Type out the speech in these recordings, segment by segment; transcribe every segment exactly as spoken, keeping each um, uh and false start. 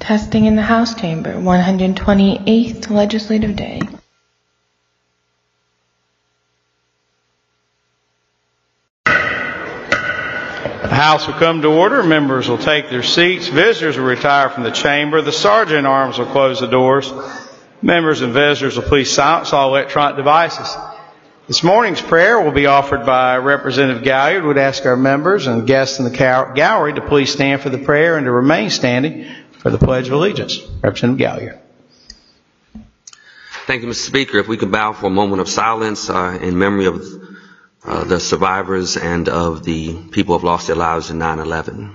Testing in the House Chamber, one hundred twenty-eighth Legislative Day. The House will come to order. Members will take their seats. Visitors will retire from the chamber. The sergeant at arms will close the doors. Members and visitors will please silence all electronic devices. This morning's prayer will be offered by Representative Galliard. Would ask our members and guests in the gallery to please stand for the prayer and to remain standing for the Pledge of Allegiance. Representative Galliard. Thank you, Mister Speaker. If we could bow for a moment of silence uh, in memory of uh, the survivors and of the people who have lost their lives in nine eleven.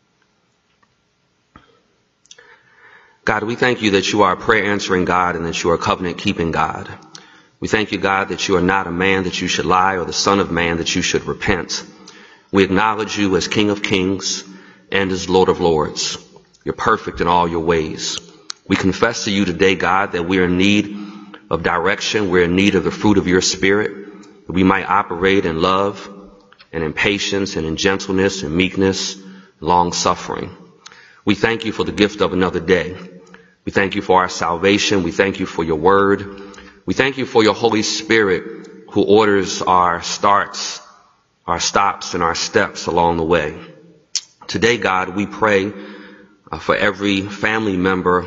God, we thank you that you are a prayer-answering God and that you are a covenant-keeping God. We thank you, God, that you are not a man that you should lie or the son of man that you should repent. We acknowledge you as King of Kings and as Lord of Lords. You're perfect in all your ways. We confess to you today, God, that we are in need of direction. We're in need of the fruit of your Spirit, that we might operate in love and in patience and in gentleness and meekness, long-suffering. We thank you for the gift of another day. We thank you for our salvation. We thank you for your word. We thank you for your Holy Spirit who orders our starts, our stops, and our steps along the way. Today, God, we pray uh, for every family member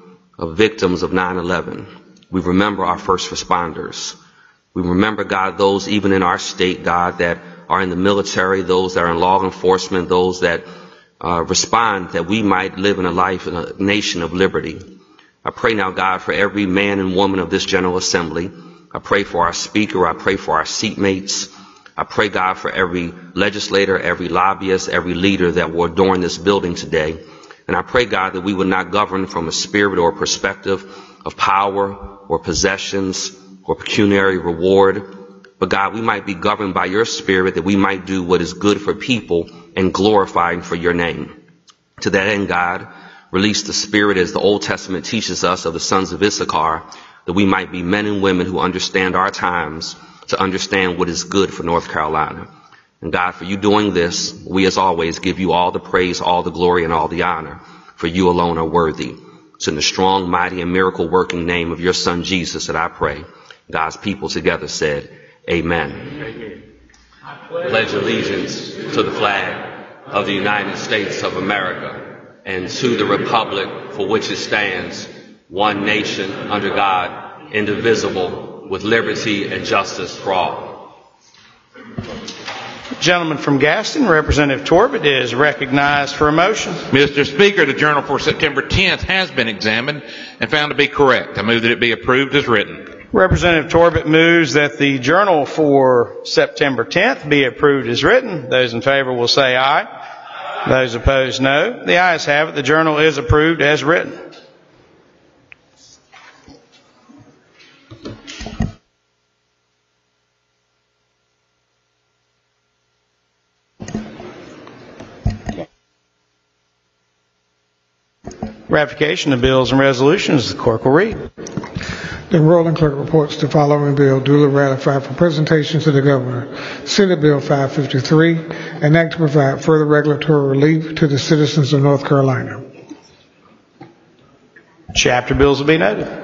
of victims of nine eleven. We remember our first responders. We remember, God, those even in our state, God, that are in the military, those that are in law enforcement, those that uh, respond, that we might live in a life in a nation of liberty. I pray now, God, for every man and woman of this General Assembly. I pray for our speaker. I pray for our seatmates. I pray, God, for every legislator, every lobbyist, every leader that will adorn this building today. And I pray, God, that we would not govern from a spirit or perspective of power or possessions or pecuniary reward. But, God, we might be governed by your Spirit, that we might do what is good for people and glorifying for your name. To that end, God, release the Spirit as the Old Testament teaches us of the sons of Issachar, that we might be men and women who understand our times to understand what is good for North Carolina. And God, for you doing this, we as always give you all the praise, all the glory, and all the honor, for you alone are worthy. It's in the strong, mighty, and miracle-working name of your Son Jesus that I pray. God's people together said, Amen. Amen. I pledge allegiance to the flag of the United States of America and to the republic for which it stands, one nation under God, indivisible, with liberty and justice for all. Gentleman from Gaston, Representative Torbett, is recognized for a motion. Mister Speaker, the journal for September tenth has been examined and found to be correct. I move that it be approved as written. Representative Torbett moves that the journal for September tenth be approved as written. Those in favor will say aye. Aye. Those opposed, no. The ayes have it. The journal is approved as written. Ratification of bills and resolutions, the clerk will read. The enrolling clerk reports the following bill duly ratified for presentation to the governor. Senate Bill five fifty-three, an act to provide further regulatory relief to the citizens of North Carolina. Chapter bills will be noted.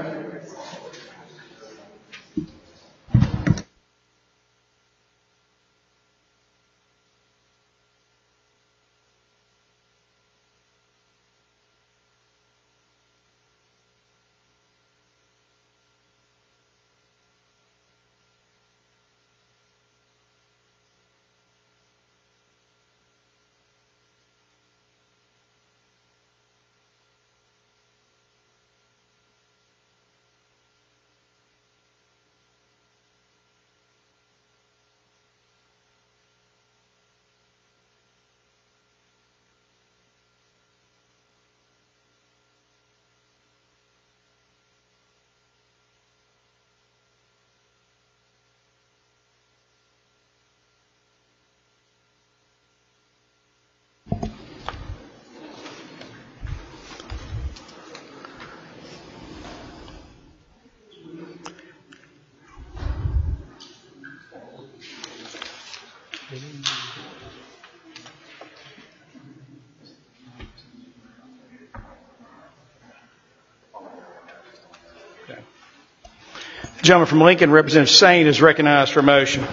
The gentleman from Lincoln, Representative Sain, is recognized for a motion.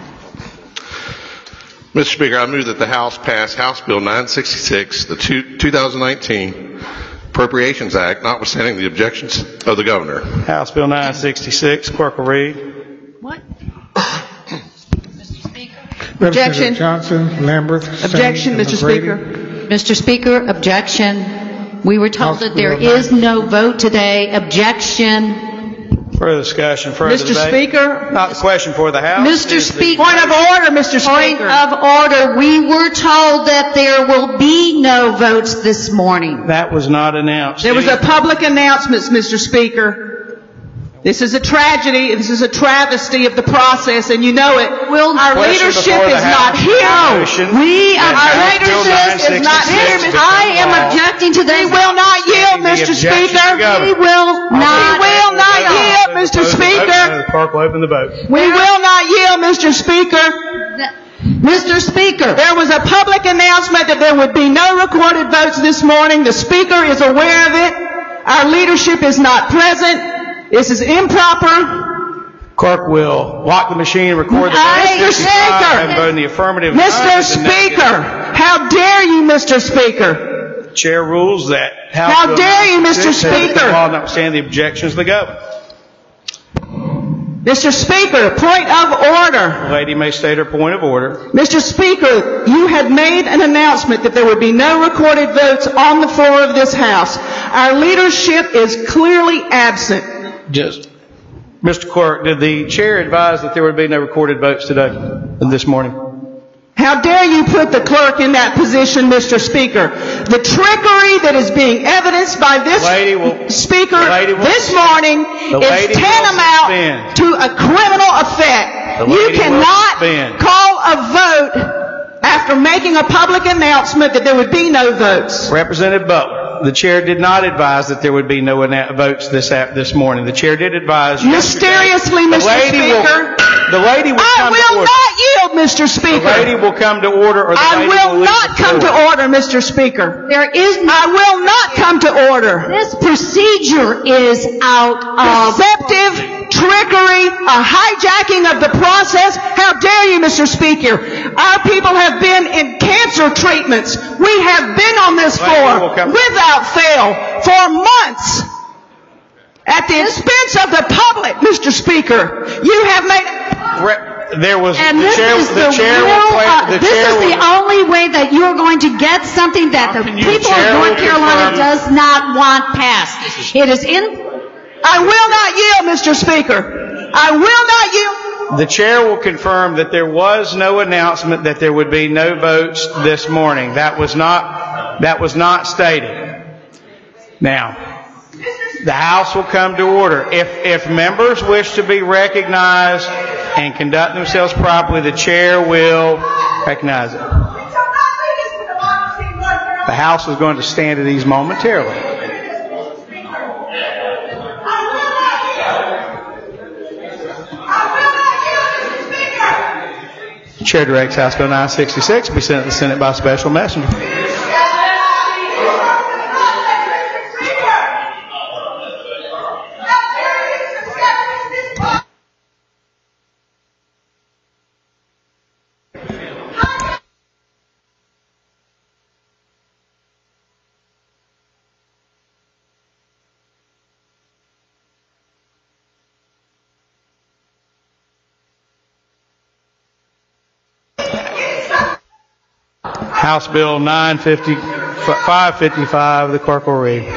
Mister Speaker, I move that the House pass House Bill nine sixty-six, the two, twenty nineteen Appropriations Act, notwithstanding the objections of the governor. House Bill nine sixty-six. Clerk will read. What? Mister Speaker. Objection. Johnson, Lambert. Objection, Sain, Mister McGrady. Speaker. Mister Speaker, objection. We were told House that there Bill is no vote today. Objection. Further discussion, further Mister debate. Speaker. Not the question for the House. Mister Is the- Speaker. Point of order, Mister Point Speaker. of order. We were told that there will be no votes this morning. That was not announced. There was a public announcement, Mister Speaker. This is a tragedy. This is a travesty of the process, and you know it. Will Our Question leadership before the is House. not here. Motion. We, That our House Bill leadership is not here. nine sixty-six I am become law. objecting to We this. will not yield, The Mister objection to Speaker. the governor. We will We not. will not yield, Mister Close the vote. Speaker. The clerk will open the vote. We will not yield, Mister Speaker. Mister Speaker. There was a public announcement that there would be no recorded votes this morning. The Speaker is aware of it. Our leadership is not present. This is improper. Clerk will lock the machine and record the Mister vote. Speaker. Have voted in the affirmative. Mister None of the negative. Speaker, how dare you, Mister Speaker? Chair rules that House How Bill dare you, Mister nine sixty-six Speaker? law notwithstanding the objections of the governor. Mister Speaker, point of order. The lady may state her point of order. Mister Speaker, you had made an announcement that there would be no recorded votes on the floor of this House. Our leadership is clearly absent. Just, Mister Clerk, did the chair advise that there would be no recorded votes today, this morning? How dare you put the clerk in that position, Mister Speaker? The trickery that is being evidenced by this lady will- Speaker the lady will- this morning the lady is will tantamount suspend. to a criminal effect. The You lady will cannot suspend. call a vote after making a public announcement that there would be no votes. Representative Butler, the chair did not advise that there would be no anna- votes this ap- this morning. The chair did advise yesterday. Mysteriously, The Mister lady will- Speaker, The lady will I come to will order. not yield, Mister The Speaker. lady will come to order, or the I lady will will leave not the come floor. to order, Mister Speaker. There is no, I will not come to order. this procedure is out of. Deceptive, trickery, a hijacking of the process. How dare you, Mister Speaker? Our people have been in cancer treatments. We have been on this Lady floor will come- without fail for months. At the expense of the public, Mister Speaker. You have made... Re- There was, And the this chair, is the the chair real, will play, uh, the this chair is will, the only way that you're going to get something that the can you- people the chair of will North Carolina confirm- does not want passed. It is in, I will not yield, Mister Speaker. I will not yield. the chair will confirm that there was no announcement that there would be no votes this morning. That was not, that was not stated. Now, the House will come to order. If, if members wish to be recognized and conduct themselves properly, the chair will recognize it. The House is going to stand at ease momentarily. The chair directs House Bill nine sixty-six be sent to the Senate by special messenger. House Bill nine fifty, five fifty-five, the clerk will read.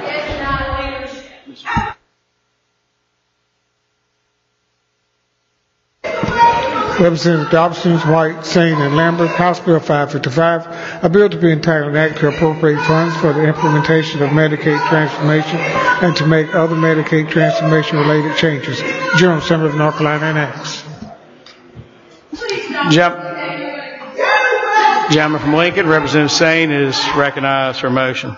Representative Dobson, White, Sain, and Lambert, House Bill five fifty-five, a bill to be entitled an act to appropriate funds for the implementation of Medicaid transformation and to make other Medicaid transformation-related changes. General Assembly of North Carolina enacts. Gem- Gentleman from Lincoln, Representative Sain, is recognized for a motion.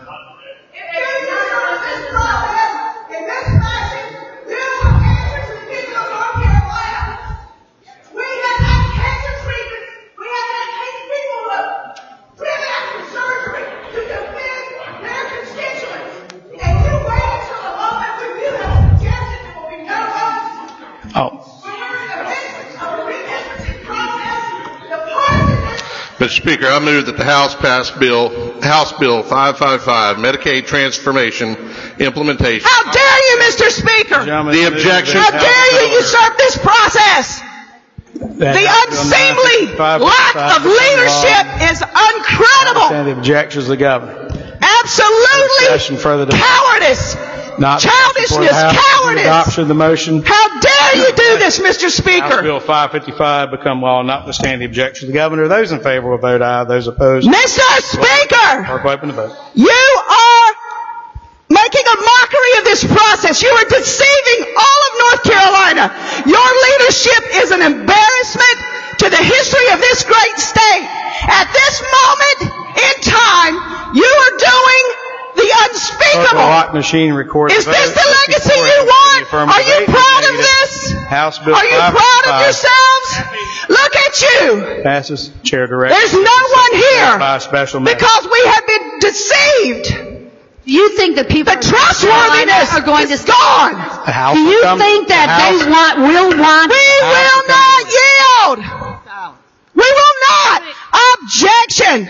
Mister Speaker, I move that the House pass Bill, House Bill five fifty-five, Medicaid Transformation Implementation. How dare you, Mister Speaker? The objection. How dare you usurp this process? The unseemly lack of leadership is incredible. The objections of the governor. Absolutely further cowardice. Not Childishness, cowardice. Adoption of the motion. How dare you do this, Mister House Speaker? Bill five fifty-five become law, notwithstanding the objections of the governor. Those in favor will vote aye. Those opposed. Mister Speaker, Clerk will open the vote. you are making a mockery of this process. You are deceiving all of North Carolina. Your leadership is an embarrassment to the history of this great state. At this moment in time, you are doing the unspeakable. Lock machine records. Is this the legacy you want? Are you proud of this? House Bill Are you proud of yourselves? Look at you. Passes. Chair directs. There's no one here By special measure. because we have been deceived. You think that people The trustworthiness are going is to gone. The House Do you will come- think the that House- they want will want We will not yield. We will not. Objection.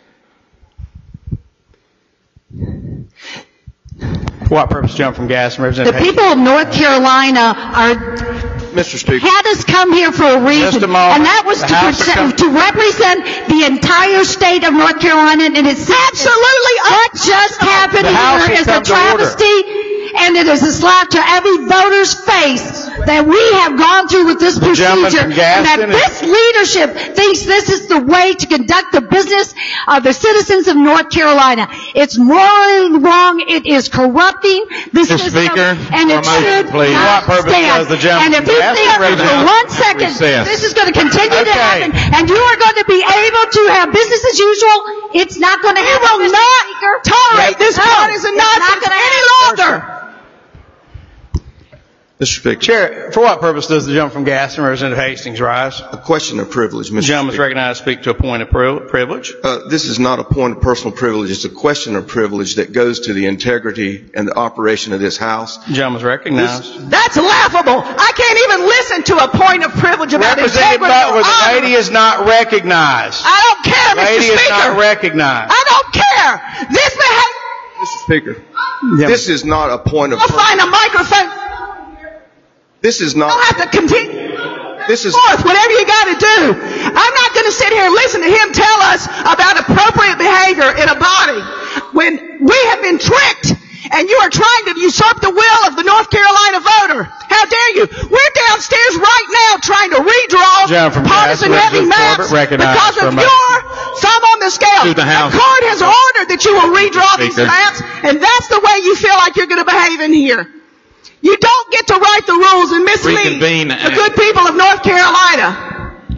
For what purpose jump from gas and the representation? people of North Carolina are Mister Speaker. had us come here for a reason, Just a moment. and that was The to, House will present, come- to represent the entire state of North Carolina and its Absolutely. What just happened The House here will is a come to order. travesty, and it is a slap to every voter's face that we have gone through with this The gentleman procedure, from and Gaston that is- this leadership thinks this is the way to conduct the business of the citizens of North Carolina. It's morally wrong. It is corrupting the Mister system, Speaker, and it for a motion, should please. For not what purpose stand. does the gentleman And if from you Gaston think for represent- one second Recess. this is going to continue to Okay. happen, and you are going to be able to have business as usual, it's not going to We happen. will Mister not Speaker. tolerate this No, partisan it's not nonsense gonna any longer. Mister Speaker. Chair, for what purpose does the gentleman from gas and Representative Hastings rise? A question of privilege, The Mister gentleman is Speaker. recognized to speak to a point of pri- privilege. Uh, this is not a point of personal privilege. It's a question of privilege that goes to the integrity and the operation of this House. The gentleman is recognized. That's laughable. I can't even listen to a point of privilege about Representative integrity or Butler, the honor. lady is not recognized. I don't care, The Mister lady is Speaker. not recognized. I don't care. This behavior. Mister Speaker, Yeah. this is not a point of. I'll find a microphone. This is I'll not. have to continue. This is. Forth, whatever you got to do. I'm not going to sit here and listen to him tell us about appropriate behavior in a body when we have been tricked and you are trying to usurp the will of the North Carolina voter. How dare you? We're downstairs right now trying to redraw Gentleman from partisan Gas, heavy Representative maps Corbett, recognized because for a of moment. your thumb on the scale. To the House. The court has ordered that you will redraw these Speaker. maps, and that's the way you feel like you're going to behave in here. You don't get to write the rules and mislead Reconvene the at- good people of North Carolina.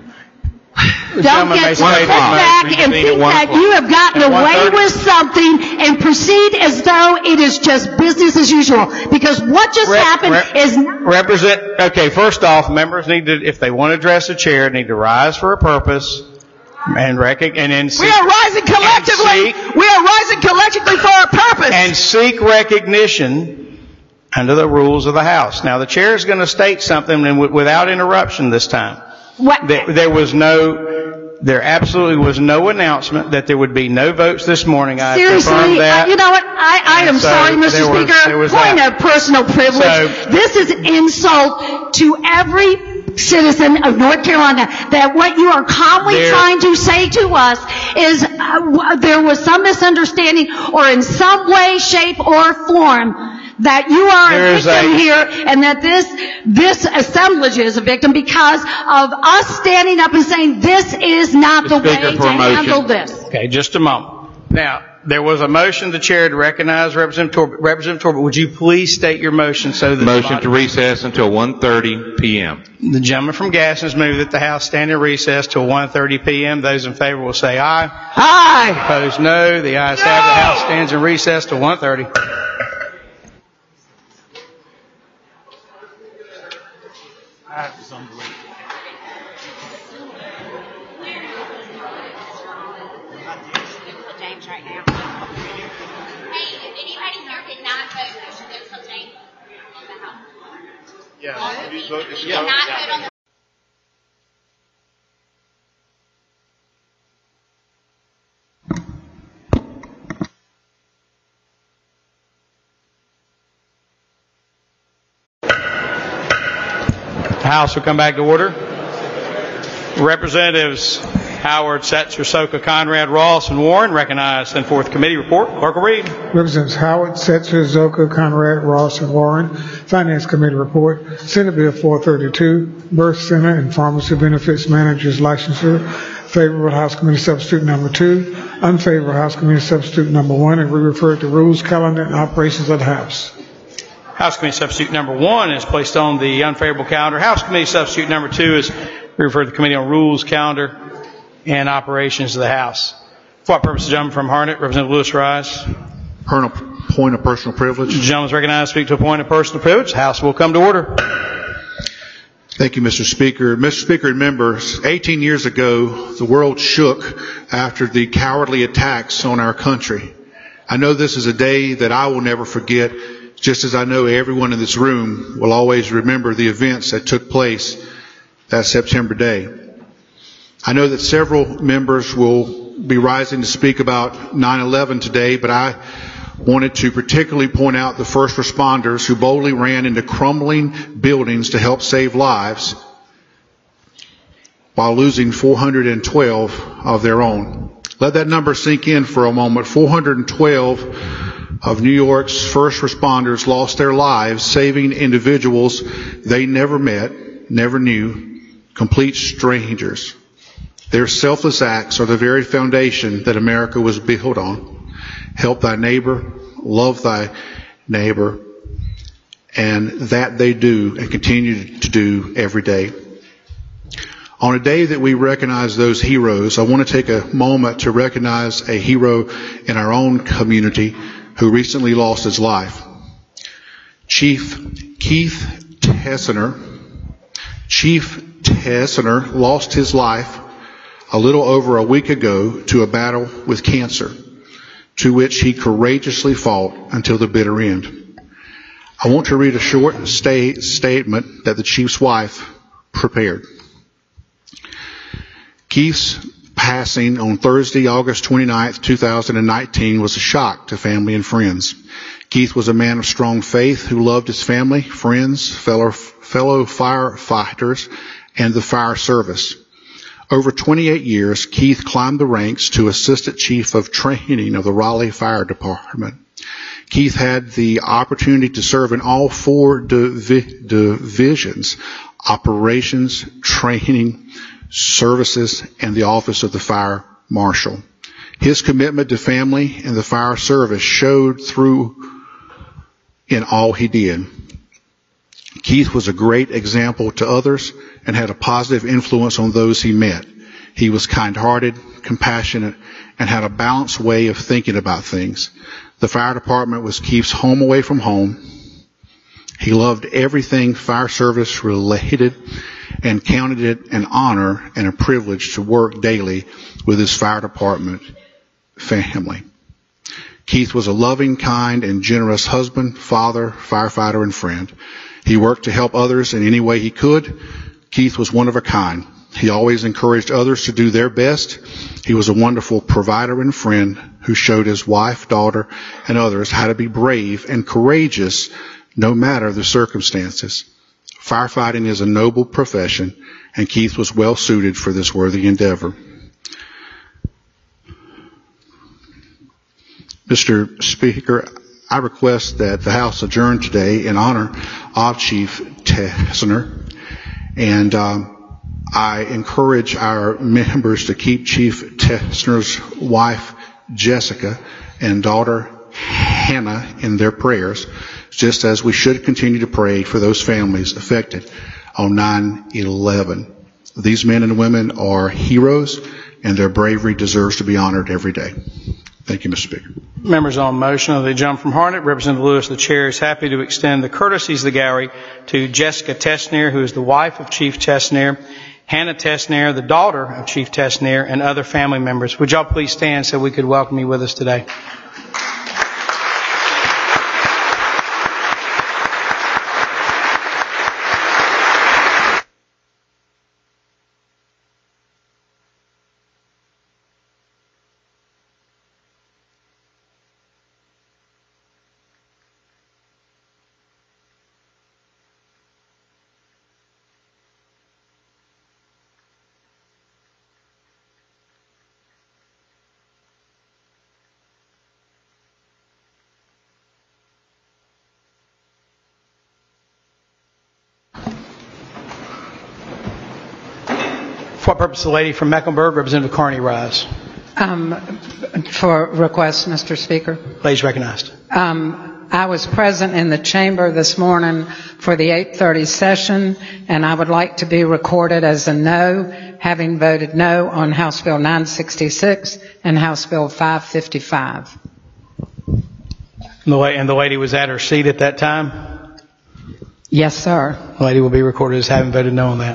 Don't gentleman get may to say sit one back o'clock. and Reconvene think at one that o'clock. you have gotten At one away thirty. with something and proceed as though it is just business as usual. Because what just Rep- happened rep- is Represent, okay, first off, members need to, if they want to address the chair, need to rise for a purpose and recog, and then We seek, are rising collectively. seek- We are rising collectively for a purpose. and seek recognition under the rules of the House. Now, the chair is going to state something and w- without interruption this time. what, There, there was no, there absolutely was no announcement that there would be no votes this morning. I seriously, confirmed that. uh, you know what? I, I am So, sorry, Mister there was- Speaker. there was Point that. of personal privilege. So- this is insult to every citizen of North Carolina, that what you are calmly There- trying to say to us is uh, w- there was some misunderstanding or in some way, shape, or form that you are There a is victim a- here, and that this this assemblage is a victim because of us standing up and saying this is not the Speaker, way for to a motion. handle this. Okay, just a moment. Now, there was a motion, the chair, to recognize Representative Torbett. Representative Torbett, would you please state your motion so that the Motion body- to recess until one thirty p.m. The gentleman from Gaston has moved that the House stand in recess till one thirty p.m. Those in favor will say aye. Aye. Opposed, no. The ayes have it. The House stands in recess till one thirty. James right now. Hey, if anybody here did not vote, you should go tell James on the house. Yeah. If you did not vote on the House will come back to order. Representatives Howard, Setzer, Soka, Conrad, Ross, and Warren recognized. Send forth committee report. Clerk will read. Representatives Howard, Setzer, Zoka, Conrad, Ross, and Warren. Finance Committee report. Senate Bill four thirty-two, Birth Center and Pharmacy Benefits Managers Licensure. Favorable House Committee Substitute Number two. Unfavorable House Committee Substitute Number one. And we refer to Rules, Calendar, and Operations of the House. House Committee Substitute Number one is placed on the unfavorable calendar. House Committee Substitute Number two is referred to the Committee on Rules, Calendar, and Operations of the House. For what purpose, the gentleman from Harnett, Representative Lewis Rise. Point of personal privilege. The gentleman is recognized to speak to a point of personal privilege. The House will come to order. Thank you, Mister Speaker. Mister Speaker and members, eighteen years ago, the world shook after the cowardly attacks on our country. I know this is a day that I will never forget, just as I know everyone in this room will always remember the events that took place that September day. I know that several members will be rising to speak about nine eleven today, but I wanted to particularly point out the first responders who boldly ran into crumbling buildings to help save lives while losing four hundred twelve of their own. Let that number sink in for a moment. four hundred twelve of New York's first responders lost their lives saving individuals they never met, never knew, complete strangers. Their selfless acts are the very foundation that America was built on. Help thy neighbor, love thy neighbor, and that they do and continue to do every day. On a day that we recognize those heroes, I want to take a moment to recognize a hero in our own community who recently lost his life. Chief Keith Tessner. Chief Tessner lost his life a little over a week ago to a battle with cancer, to which he courageously fought until the bitter end. I want to read a short sta- statement that the chief's wife prepared. Keith's passing on Thursday, August twenty-ninth, two thousand nineteen was a shock to family and friends. Keith was a man of strong faith who loved his family, friends, fellow, fellow firefighters, and the fire service. Over twenty-eight years, Keith climbed the ranks to Assistant Chief of Training of the Raleigh Fire Department. Keith had the opportunity to serve in all four divi- divisions, operations, training, services, and the office of the fire marshal. His commitment to family and the fire service showed through in all he did. Keith was a great example to others and had a positive influence on those he met. He was kind-hearted, compassionate, and had a balanced way of thinking about things. The fire department was Keith's home away from home. He loved everything fire service related and counted it an honor and a privilege to work daily with his fire department family. Keith was a loving, kind, and generous husband, father, firefighter, and friend. He worked to help others in any way he could. Keith was one of a kind. He always encouraged others to do their best. He was a wonderful provider and friend who showed his wife, daughter, and others how to be brave and courageous no matter the circumstances. Firefighting is a noble profession, and Keith was well suited for this worthy endeavor. Mister Speaker, I request that the House adjourn today in honor of Chief Tessner, and um, I encourage our members to keep Chief Tessner's wife, Jessica, and daughter, Hannah, in their prayers, just as we should continue to pray for those families affected on nine eleven. These men and women are heroes, and their bravery deserves to be honored every day. Thank you, Mister Speaker. Members on motion of the gentleman from Harnett, Representative Lewis, the chair is happy to extend the courtesies of the gallery to Jessica Tessner, who is the wife of Chief Tessner, Hannah Tessner, the daughter of Chief Tessner, and other family members. Would y'all please stand so we could welcome you with us today? For what purpose, the lady from Mecklenburg, Representative Carney, rise. Um, for request, Mister Speaker. Ladies recognized. Um, I was present in the chamber this morning for the eight thirty session, and I would like to be recorded as a no, having voted no on House Bill nine sixty-six and House Bill five fifty-five. And the, and the lady was at her seat at that time? Yes, sir. The lady will be recorded as having voted no on that.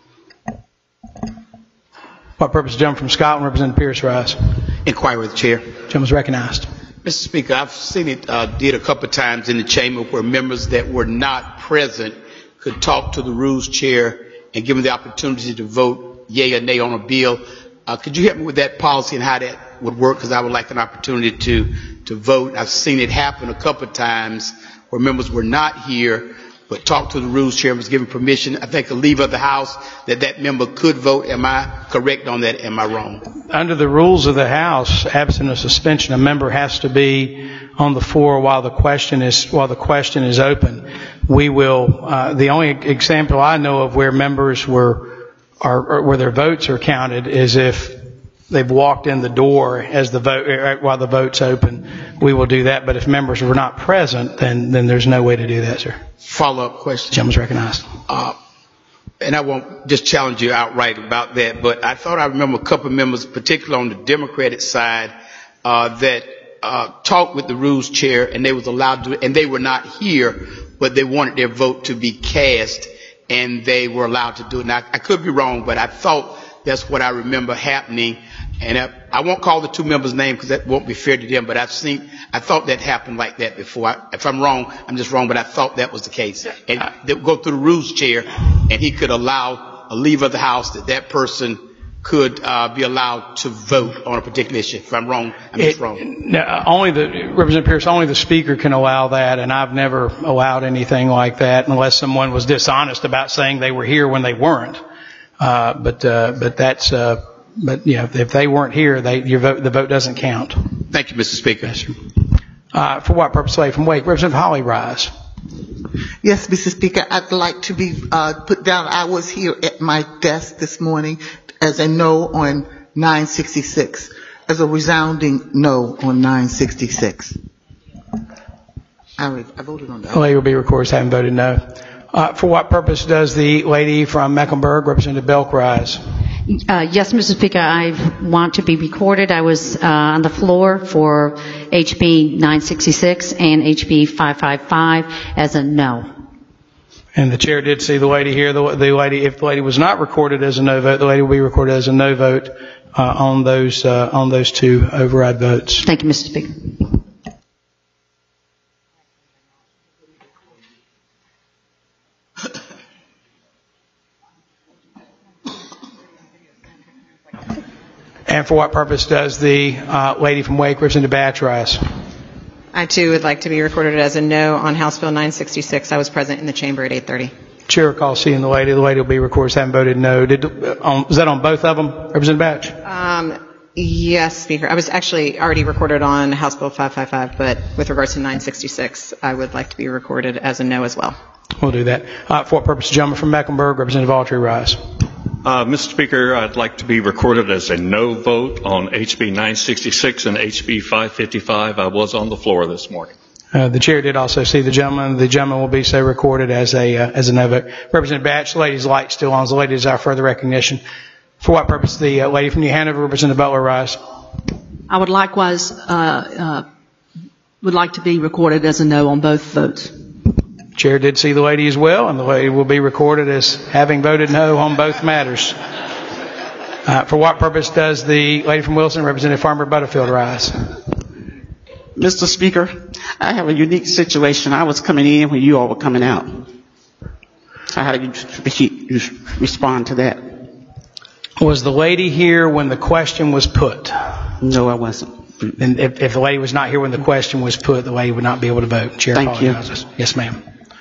What purpose, gentleman from Scotland, Representative Pierce, rise. Inquiry with the chair. Gentleman is recognized. Mister Speaker, I've seen it uh, did a couple of times in the chamber where members that were not present could talk to the rules chair and give them the opportunity to vote yea or nay on a bill. Uh, could you help me with that policy and how that would work? Because I would like an opportunity to to vote. I've seen it happen a couple of times where members were not here but talked to the rules chair, was given permission, I think, to leave of the House, that that member could vote. Am I correct on that? Am I wrong? Under the rules of the House, absent a suspension, a member has to be on the floor while the question is while the question is open. We will. Uh, the only example I know of where members were are where their votes are counted is if they've walked in the door as the vote while the vote's open. We will do that. But if members were not present, then then there's no way to do that, sir. Follow-up question. Gentleman's recognized. Uh, and I won't just challenge you outright about that, but I thought I remember a couple of members, particularly on the Democratic side, uh, that uh, talked with the rules chair, and they was allowed to, and they were not here, but they wanted their vote to be cast, and they were allowed to do it. Now, I could be wrong, but I thought that's what I remember happening. And I, I won't call the two members' names because that won't be fair to them, but I've seen, I thought that happened like that before. I, if I'm wrong, I'm just wrong, but I thought that was the case. And they would go through the rules chair, and he could allow a leave of the House that that person could uh, be allowed to vote on a particular issue. If I'm wrong, I'm just it, wrong. No, only the, Representative Pierce, only the Speaker can allow that, and I've never allowed anything like that unless someone was dishonest about saying they were here when they weren't. Uh, but, uh, but that's, uh, But, you know, if they weren't here, they, your vote, the vote doesn't count. Thank you, Mister Speaker. Yes, sir. Uh, for what purpose? From Wake, Representative Holly, rise. Yes, Mister Speaker, I'd like to be uh, put down. I was here at my desk this morning as a no on nine sixty-six, as a resounding no on nine sixty-six. I, I voted on that. The lady will be recorded as having voted no. Uh, for what purpose does the lady from Mecklenburg, Representative Belk, rise? Uh, yes, Mister Speaker, I want to be recorded. I was uh, on the floor for H B nine sixty-six and H B five fifty-five as a no. And the chair did see the lady here. The, the lady, if the lady was not recorded as a no vote, the lady will be recorded as a no vote uh, on those uh, on those two override votes. Thank you, Mister Speaker. And for what purpose does the uh, lady from Wake, Representative Batch, rise? I, too, would like to be recorded as a no on House Bill nine sixty-six. I was present in the chamber at eight thirty. Chair recalls seeing the lady. The lady will be recorded as having voted no. Did, uh, on, is that on both of them, Representative Batch? Um, yes, Speaker. I was actually already recorded on House Bill five fifty-five, but with regards to nine sixty-six, I would like to be recorded as a no as well. We'll do that. Uh, for what purpose, gentleman from Mecklenburg, Representative Autry, rise. Uh, Mister Speaker, I'd like to be recorded as a no vote on H B nine sixty-six and H B five fifty-five. I was on the floor this morning. Uh, the chair did also see the gentleman. The gentleman will be so recorded as a uh, as a no vote. Representative Batch, the lady's light still on. The lady desires further recognition. For what purpose, the uh, lady from New Hanover, Representative Butler, rise. I would likewise uh, uh, would like to be recorded as a no on both votes. Chair did see the lady as well, and the lady will be recorded as having voted no on both matters. Uh, for what purpose does the lady from Wilson, Representative Farmer Butterfield, rise? Mister Speaker, I have a unique situation. I was coming in when you all were coming out. So how do you respond to that? Was the lady here when the question was put? No, I wasn't. And if, if the lady was not here when the question was put, the lady would not be able to vote. Chair Thank apologizes. You. Yes, ma'am.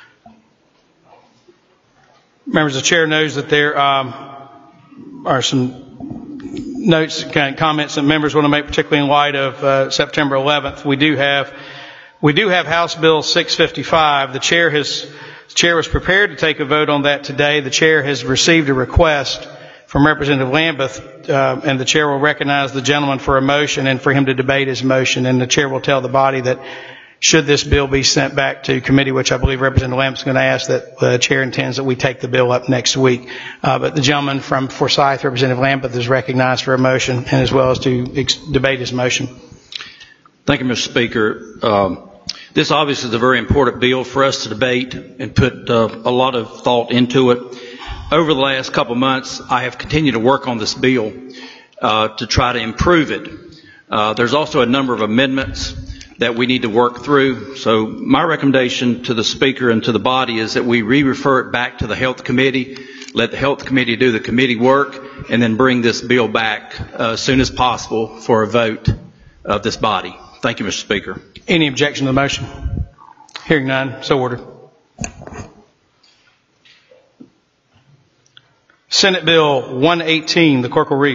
Members, the chair knows that there um, are some notes and comments that members want to make, particularly in light of uh, September eleventh. We do have we do have House Bill six fifty-five. The chair has the chair was prepared to take a vote on that today. The chair has received a request from Representative Lambeth, uh, and the chair will recognize the gentleman for a motion and for him to debate his motion. And the chair will tell the body that should this bill be sent back to committee, which I believe Representative Lambeth is going to ask, that the chair intends that we take the bill up next week. Uh, but the gentleman from Forsyth, Representative Lambeth, is recognized for a motion and as well as to ex- debate his motion. Thank you, Mister Speaker. Um, this obviously is a very important bill for us to debate and put uh, a lot of thought into it. Over the last couple of months, I have continued to work on this bill uh, to try to improve it. Uh, there's also a number of amendments that we need to work through. So my recommendation to the Speaker and to the body is that we re-refer it back to the Health Committee, let the Health Committee do the committee work, and then bring this bill back uh, as soon as possible for a vote of this body. Thank you, Mister Speaker. Any objection to the motion? Hearing none, so ordered. Senate Bill one eighteen, the clerk will read.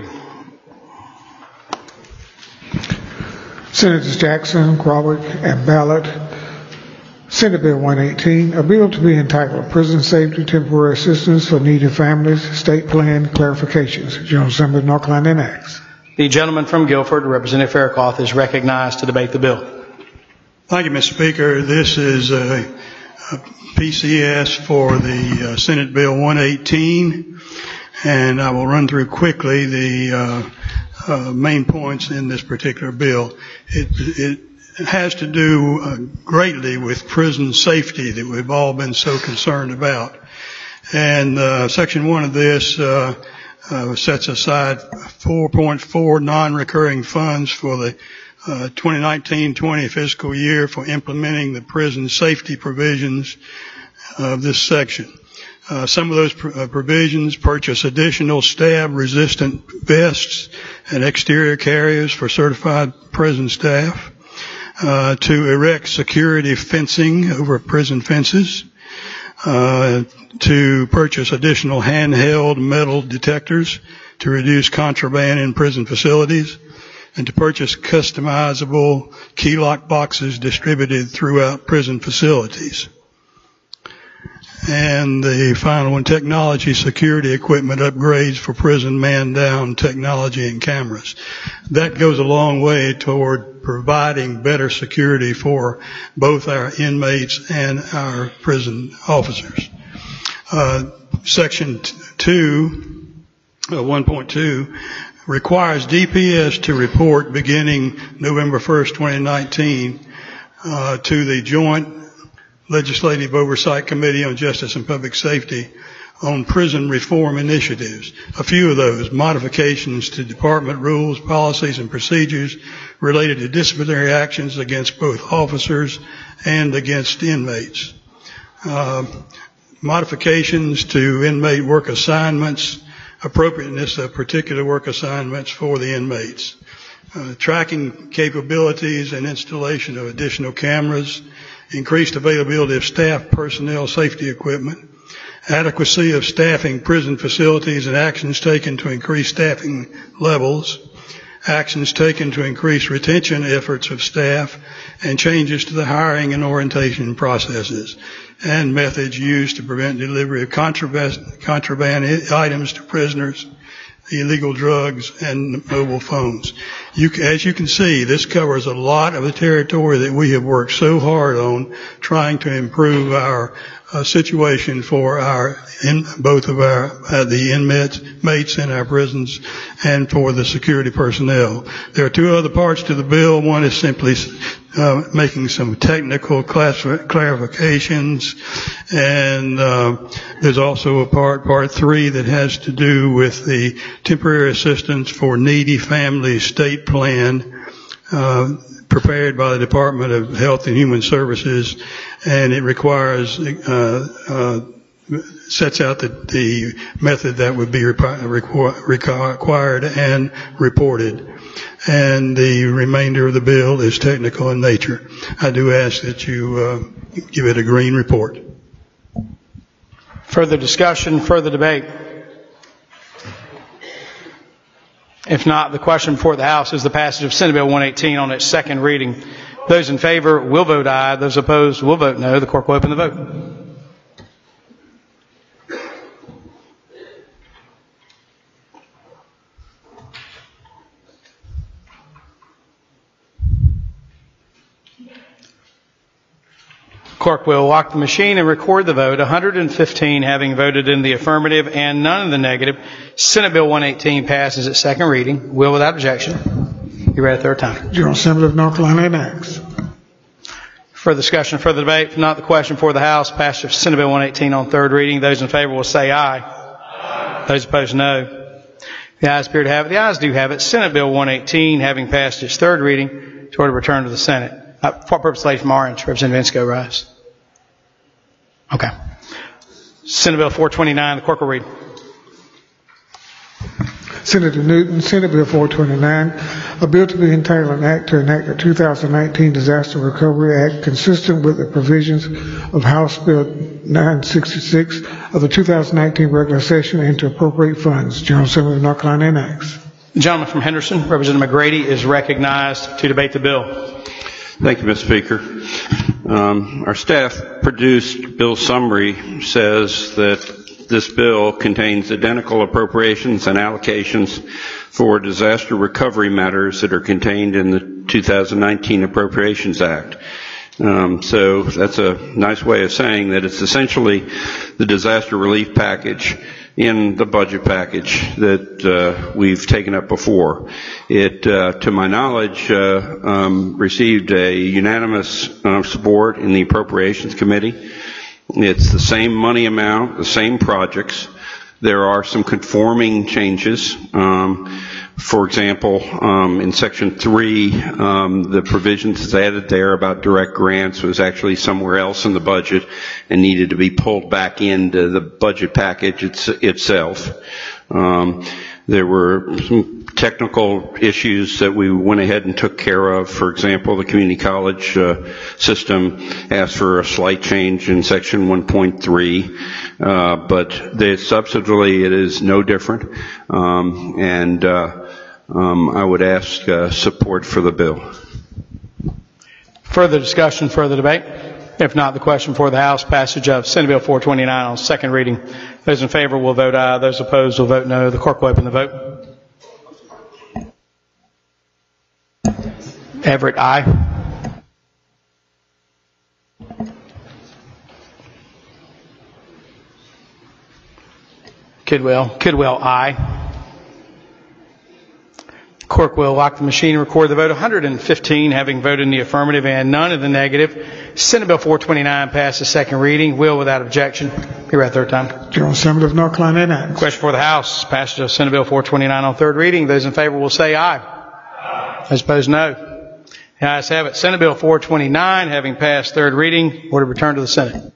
Senators Jackson, Crawford, and Ballard. Senate Bill one eighteen, a bill to be entitled Prison Safety Temporary Assistance for Needy Families, State Plan Clarifications. General Assembly of North Carolina enacts. The gentleman from Guilford, Representative Faircloth, is recognized to debate the bill. Thank you, Mister Speaker. This is a, a P C S for the uh, Senate Bill one eighteen, and I will run through quickly the uh, uh, main points in this particular bill. It, it has to do uh, greatly with prison safety that we've all been so concerned about. And uh, Section one of this uh, uh, sets aside four point four non-recurring funds for the Uh, twenty nineteen twenty fiscal year for implementing the prison safety provisions of this section. Uh, some of those pr- uh, provisions purchase additional stab-resistant vests and exterior carriers for certified prison staff, uh, to erect security fencing over prison fences, uh, to purchase additional handheld metal detectors to reduce contraband in prison facilities, and to purchase customizable key lock boxes distributed throughout prison facilities. And the final one, technology security equipment upgrades for prison man-down technology and cameras. That goes a long way toward providing better security for both our inmates and our prison officers. Uh, section two, uh, one point two, requires D P S to report beginning November first, twenty nineteen, uh, to the Joint Legislative Oversight Committee on Justice and Public Safety on prison reform initiatives. A few of those: modifications to department rules, policies, and procedures related to disciplinary actions against both officers and against inmates. Uh, modifications to inmate work assignments, appropriateness of particular work assignments for the inmates, uh, tracking capabilities and installation of additional cameras, increased availability of staff personnel safety equipment, adequacy of staffing prison facilities and actions taken to increase staffing levels, actions taken to increase retention efforts of staff, and changes to the hiring and orientation processes, and methods used to prevent delivery of contraband, contraband items to prisoners, illegal drugs, and mobile phones. You, as you can see, this covers a lot of the territory that we have worked so hard on trying to improve our uh, situation for our in, both of our uh, the inmates mates in our prisons and for the security personnel. There are two other parts to the bill. One is simply uh, making some technical class- clarifications, and uh, there's also a part, part three, that has to do with the temporary assistance for needy families state plan, uh, prepared by the Department of Health and Human Services, and it requires, uh, uh, sets out the, the method that would be requ- required and reported. And the remainder of the bill is technical in nature. I do ask that you uh, give it a green report. Further discussion, further debate? If not, the question before the House is the passage of Senate Bill one eighteen on its second reading. Those in favor will vote aye. Those opposed will vote no. The clerk will open the vote. Clerk will lock the machine and record the vote. one hundred fifteen having voted in the affirmative and none in the negative. Senate Bill one eighteen passes its second reading. Will without objection. You read it third time. General Assembly of North Carolina enacts. Further discussion, further debate. If not, the question for the House. Passage of Senate Bill one eighteen on third reading. Those in favor will say aye. Aye. Those opposed, no. The ayes appear to have it. The ayes do have it. Senate Bill one eighteen having passed its third reading, to order return to the Senate. Uh, for purpose, lady from Orange, Representative Insco, rise. Okay. Senate Bill four twenty-nine, the clerk will read. Senator Newton, Senate Bill four twenty-nine, a bill to be entitled an act to enact the two thousand nineteen Disaster Recovery Act consistent with the provisions of House Bill nine sixty-six of the two thousand nineteen regular session and to appropriate funds. General Assembly of North Carolina enacts. The gentleman from Henderson, Representative McGrady, is recognized to debate the bill. Thank you, Mister Speaker. Um, our staff produced bill summary says that this bill contains identical appropriations and allocations for disaster recovery matters that are contained in the two thousand nineteen Appropriations Act. Um, so that's a nice way of saying that it's essentially the disaster relief package in the budget package that uh, we've taken up before. It, uh, to my knowledge, uh, um, received a unanimous uh, support in the Appropriations Committee. It's the same money amount, the same projects. There are some conforming changes. Um, for example, um, in Section three, um, the provisions that's added there about direct grants was actually somewhere else in the budget and needed to be pulled back into the budget package it's, itself. Um, there were some technical issues that we went ahead and took care of. For example, the community college uh, system asked for a slight change in Section one point three, uh, but the, substantively it is no different. Um, and uh, um, I would ask uh, support for the bill. Further discussion, further debate? If not, the question for the House. Passage of Senate Bill four twenty-nine on second reading. Those in favor will vote aye. Those opposed will vote no. The clerk will open the vote. Everett, aye. Kidwell, Kidwell, aye. Clerk will lock the machine and record the vote. one hundred fifteen having voted in the affirmative and none in the negative. Senate Bill four twenty-nine passes second reading. Will without objection. Be read third time. General Assembly of North Carolina enacts. Question for the House. Passage of Senate Bill four twenty-nine on third reading. Those in favor will say aye. Aye. Those opposed, no. The ayes have it. Senate Bill four twenty-nine having passed third reading. Order return to the Senate.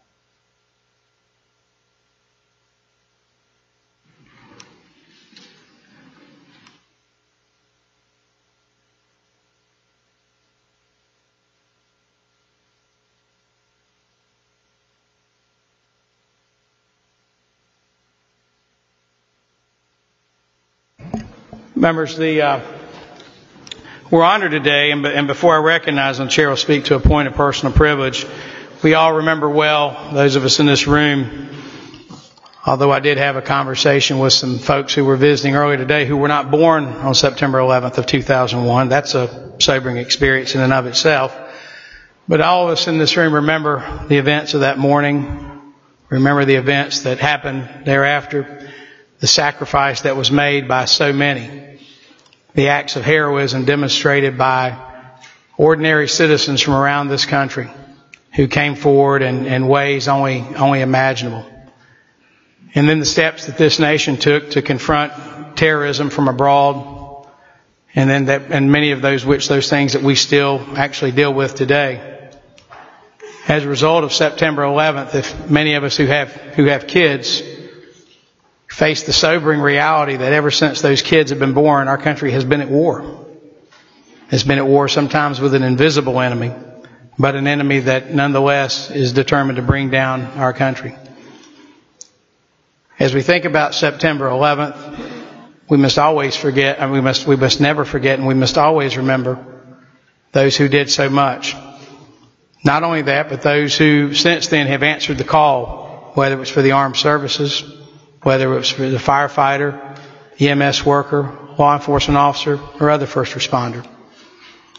Members, the, uh, we're honored today, and, and before I recognize them, the Chair will speak to a point of personal privilege. We all remember well, those of us in this room, although I did have a conversation with some folks who were visiting earlier today who were not born on September eleventh of two thousand one. That's a sobering experience in and of itself. But all of us in this room remember the events of that morning, remember the events that happened thereafter, the sacrifice that was made by so many, the acts of heroism demonstrated by ordinary citizens from around this country who came forward in, in ways only, only imaginable. And then the steps that this nation took to confront terrorism from abroad, and then that, and many of those which those things that we still actually deal with today. As a result of September eleventh, if many of us who have who have kids face the sobering reality that ever since those kids have been born, our country has been at war. It's been at war sometimes with an invisible enemy, but an enemy that nonetheless is determined to bring down our country. As we think about September eleventh, we must always forget, and we must, we must never forget, and we must always remember those who did so much. Not only that, but those who since then have answered the call, whether it was for the armed services, whether it was for the firefighter, E M S worker, law enforcement officer, or other first responder.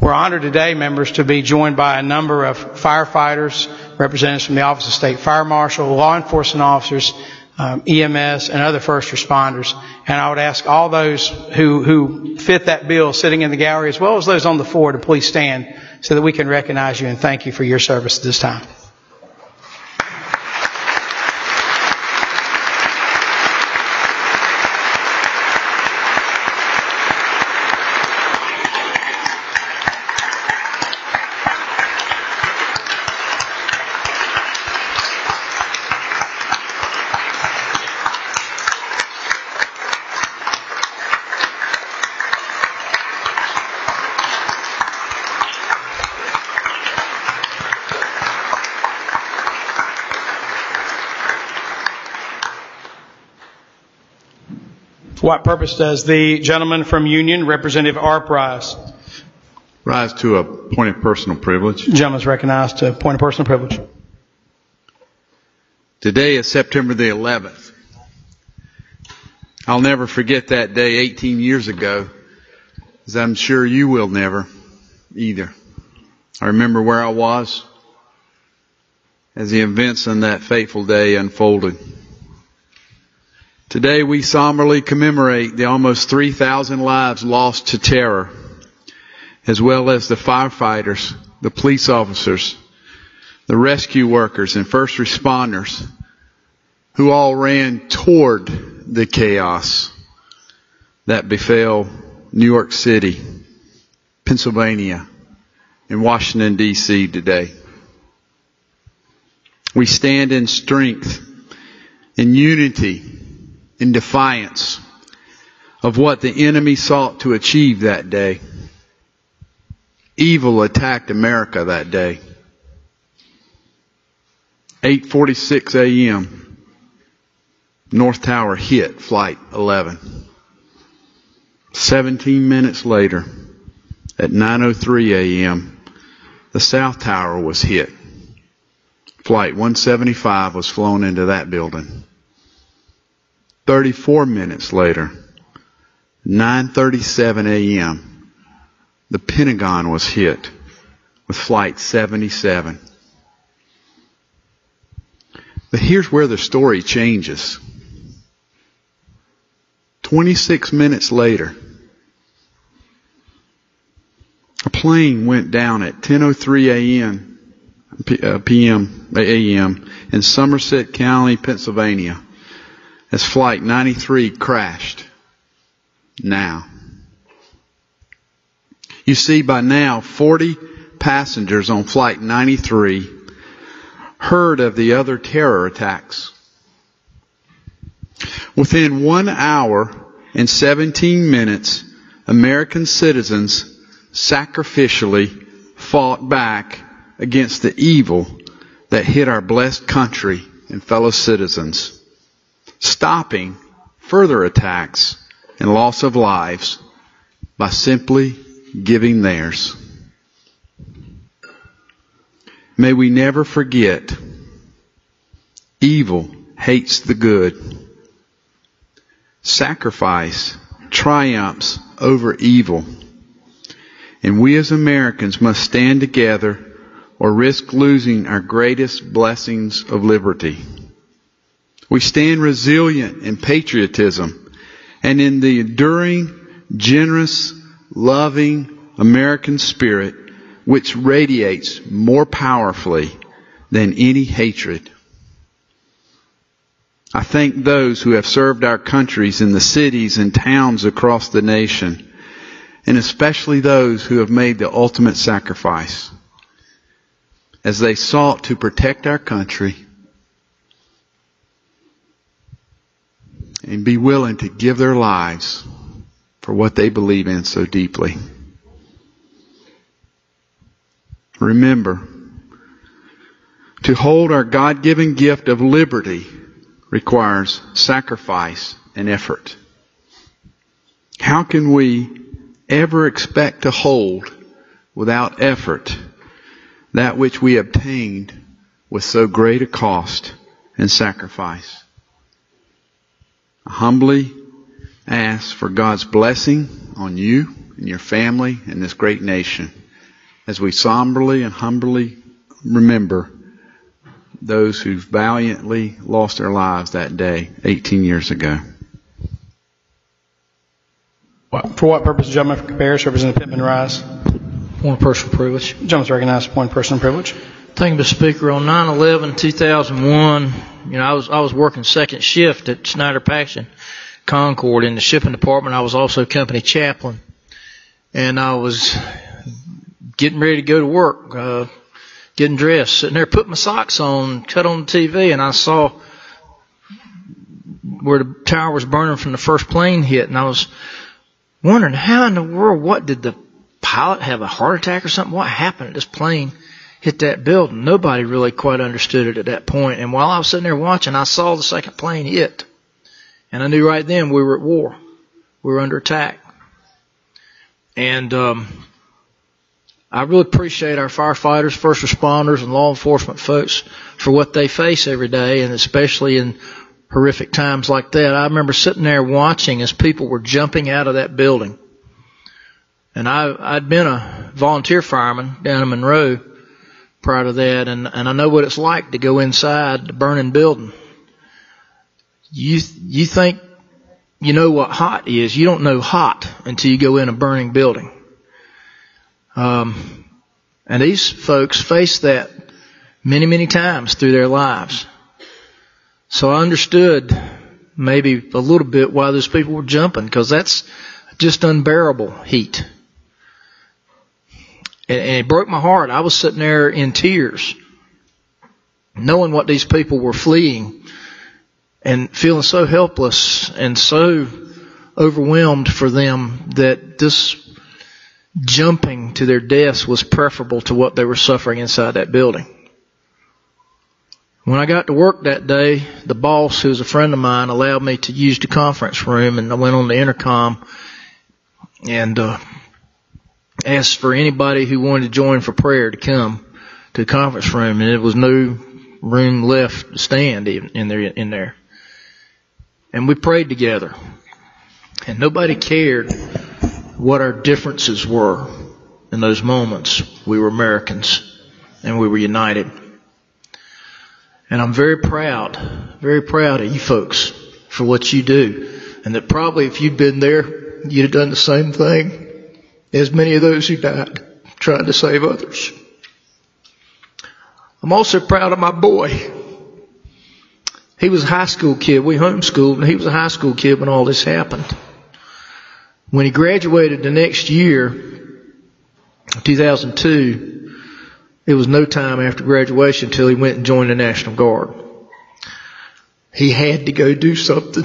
We're honored today, members, to be joined by a number of firefighters, representatives from the Office of State Fire Marshal, law enforcement officers, um, E M S, and other first responders. And I would ask all those who, who fit that bill sitting in the gallery, as well as those on the floor, to please stand so that we can recognize you and thank you for your service at this time. For what purpose does the gentleman from Union, Representative Arp, rise? Rise to a point of personal privilege. The gentleman is recognized to a point of personal privilege. Today is September the eleventh. I'll never forget that day eighteen years ago, as I'm sure you will never either. I remember where I was as the events on that fateful day unfolded. Today we somberly commemorate the almost three thousand lives lost to terror, as well as the firefighters, the police officers, the rescue workers, and first responders who all ran toward the chaos that befell New York City, Pennsylvania, and Washington, D C today. We stand in strength, in unity, in defiance of what the enemy sought to achieve that day. Evil attacked America that day. eight forty-six a.m. North Tower hit Flight eleven. seventeen minutes later, at nine oh three a.m., the South Tower was hit. Flight one seventy-five was flown into that building. thirty-four minutes later, nine thirty-seven a.m., the Pentagon was hit with Flight seventy-seven. But here's where the story changes. twenty-six minutes later, a plane went down at ten oh three a.m. p m a m in Somerset County, Pennsylvania, as Flight ninety-three crashed. Now, you see, by now, forty passengers on Flight ninety-three heard of the other terror attacks. Within one hour and seventeen minutes, American citizens sacrificially fought back against the evil that hit our blessed country and fellow citizens, stopping further attacks and loss of lives by simply giving theirs. May we never forget, evil hates the good. Sacrifice triumphs over evil. And we as Americans must stand together or risk losing our greatest blessings of liberty. We stand resilient in patriotism and in the enduring, generous, loving American spirit which radiates more powerfully than any hatred. I thank those who have served our countries in the cities and towns across the nation, and especially those who have made the ultimate sacrifice as they sought to protect our country and be willing to give their lives for what they believe in so deeply. Remember, to hold our God-given gift of liberty requires sacrifice and effort. How can we ever expect to hold without effort that which we obtained with so great a cost and sacrifice? I humbly ask for God's blessing on you and your family and this great nation. as we somberly and humbly remember those who valiantly lost their lives that day eighteen years ago. For what purpose, gentleman from Cabarrus, Representative Pittman, rise? Point of personal privilege. Gentleman's recognized for point of personal privilege. Thank you, Mister Speaker. On nine eleven two thousand one, you know, I was I was working second shift at Snyder Paxson Concord in the shipping department. I was also company chaplain, and I was getting ready to go to work, uh, getting dressed, sitting there, putting my socks on, cut on the T V, and I saw where the tower was burning from the first plane hit, and I was wondering how in the world, what did the pilot have a heart attack or something? What happened at this plane hit that building? Nobody really quite understood it at that point. And while I was sitting there watching, I saw the second plane hit. And I knew right then we were at war. We were under attack. And um, I really appreciate our firefighters, first responders, and law enforcement folks for what they face every day, and especially in horrific times like that. I remember sitting there watching as people were jumping out of that building. And I, I'd been a volunteer fireman down in Monroe prior to that, and, and I know what it's like to go inside the burning building. You, you think you know what hot is. You don't know hot until you go in a burning building. Um, and these folks face that many, many times through their lives. So I understood maybe a little bit why those people were jumping, because that's just unbearable heat. And, and it broke my heart. I was sitting there in tears, knowing what these people were fleeing and feeling so helpless and so overwhelmed for them that this jumping to their deaths was preferable to what they were suffering inside that building. When I got to work that day, the boss, who was a friend of mine, allowed me to use the conference room, and I went on the intercom and uh, asked for anybody who wanted to join for prayer to come to the conference room, and there was no room left to stand in there. In there. And we prayed together, and nobody cared what our differences were in those moments. We were Americans, and we were united. And I'm very proud, very proud of you folks for what you do. And that probably if you'd been there, you'd have done the same thing as many of those who died trying to save others. I'm also proud of my boy. He was a high school kid. We homeschooled, and he was a high school kid when all this happened. When he graduated the next year, two thousand two, it was no time after graduation until he went and joined the National Guard. He had to go do something.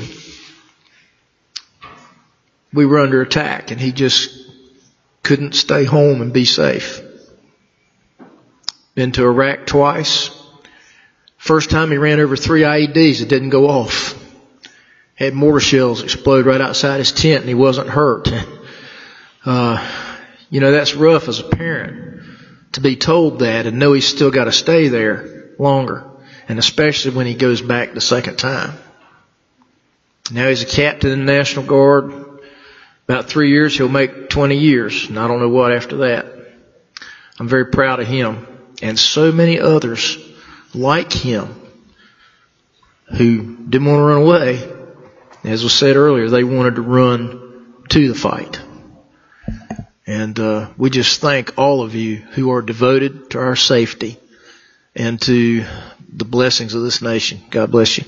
We were under attack, and he just couldn't stay home and be safe. Been to Iraq twice. First time he ran over three I E Ds that didn't go off. Had mortar shells explode right outside his tent, and he wasn't hurt. Uh, you know, that's rough as a parent to be told that and know he's still got to stay there longer, and especially when he goes back the second time. Now he's a captain in the National Guard. About three years, he'll make twenty years, and I don't know what after that. I'm very proud of him, and so many others like him who didn't want to run away. As was said earlier, they wanted to run to the fight. And uh, we just thank all of you who are devoted to our safety and to the blessings of this nation. God bless you.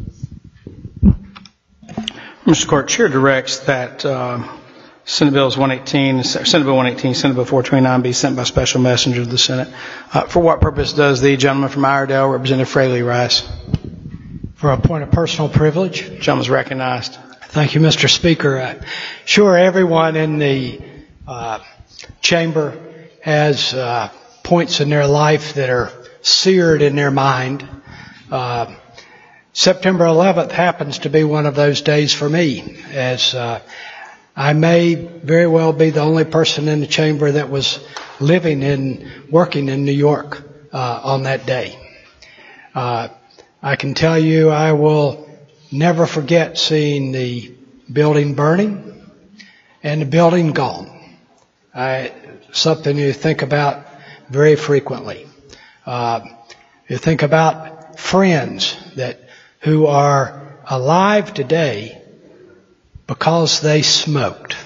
Mister Court, Chair directs that uh, Senate Bills one eighteen, Senate Bill one eighteen, Senate Bill four twenty-nine be sent by special messenger to the Senate. Uh, for what purpose does the gentleman from Iredell, Representative Fraley, rise? For a point of personal privilege. Gentleman's recognized. Thank you, Mister Speaker. Uh, sure, everyone in the uh, chamber has uh, points in their life that are seared in their mind. Uh, September eleventh happens to be one of those days for me, as uh, I may very well be the only person in the chamber that was living and working in New York uh, on that day. Uh, I can tell you I will never forget seeing the building burning and the building gone. I, something you think about very frequently. Uh, you think about friends that who are alive today because they smoked.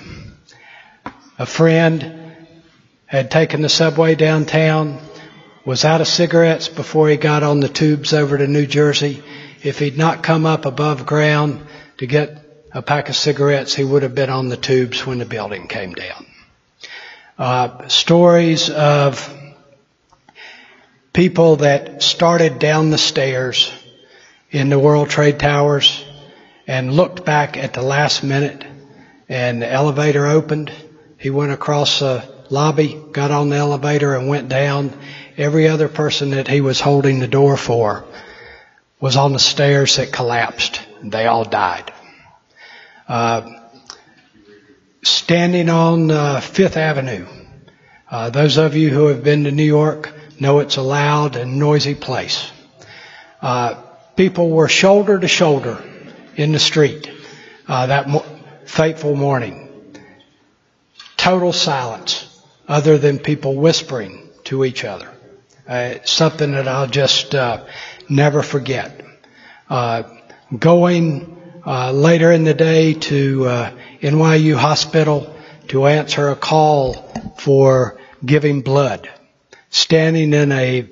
A friend had taken the subway downtown, was out of cigarettes before he got on the tubes over to New Jersey. If he'd not come up above ground to get a pack of cigarettes, he would have been on the tubes when the building came down. Uh, stories of people that started down the stairs in the World Trade Towers and looked back at the last minute, and the elevator opened. He went across the lobby, got on the elevator and went down. Every other person that he was holding the door for was on the stairs that collapsed. They all died. Uh, standing on uh, Fifth Avenue. Uh, those of you who have been to New York know it's a loud and noisy place. Uh, people were shoulder to shoulder in the street uh, that mo- fateful morning. Total silence, other than people whispering to each other. Uh, something that I'll just uh, never forget. Uh, going uh, later in the day to uh, N Y U Hospital to answer a call for giving blood. Standing in a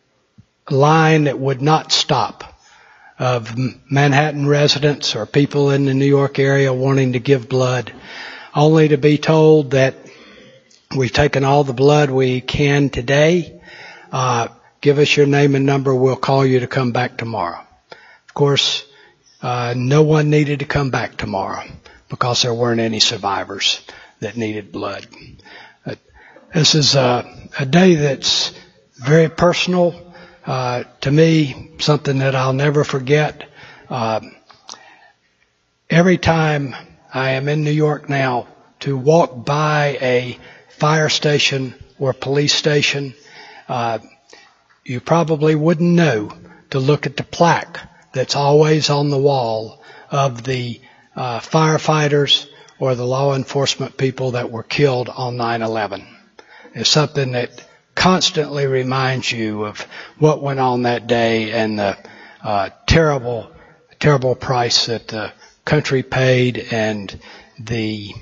line that would not stop of Manhattan residents or people in the New York area wanting to give blood, only to be told that we've taken all the blood we can today. Uh, give us your name and number. We'll call you to come back tomorrow. Of course, uh, no one needed to come back tomorrow because there weren't any survivors that needed blood. Uh, this is a, a day that's very personal uh, to me, something that I'll never forget. Uh, every time I am in New York now, to walk by a fire station or police station, uh, you probably wouldn't know to look at the plaque that's always on the wall of the uh, firefighters or the law enforcement people that were killed on nine eleven. It's something that constantly reminds you of what went on that day and the uh, terrible, terrible price that the country paid, and the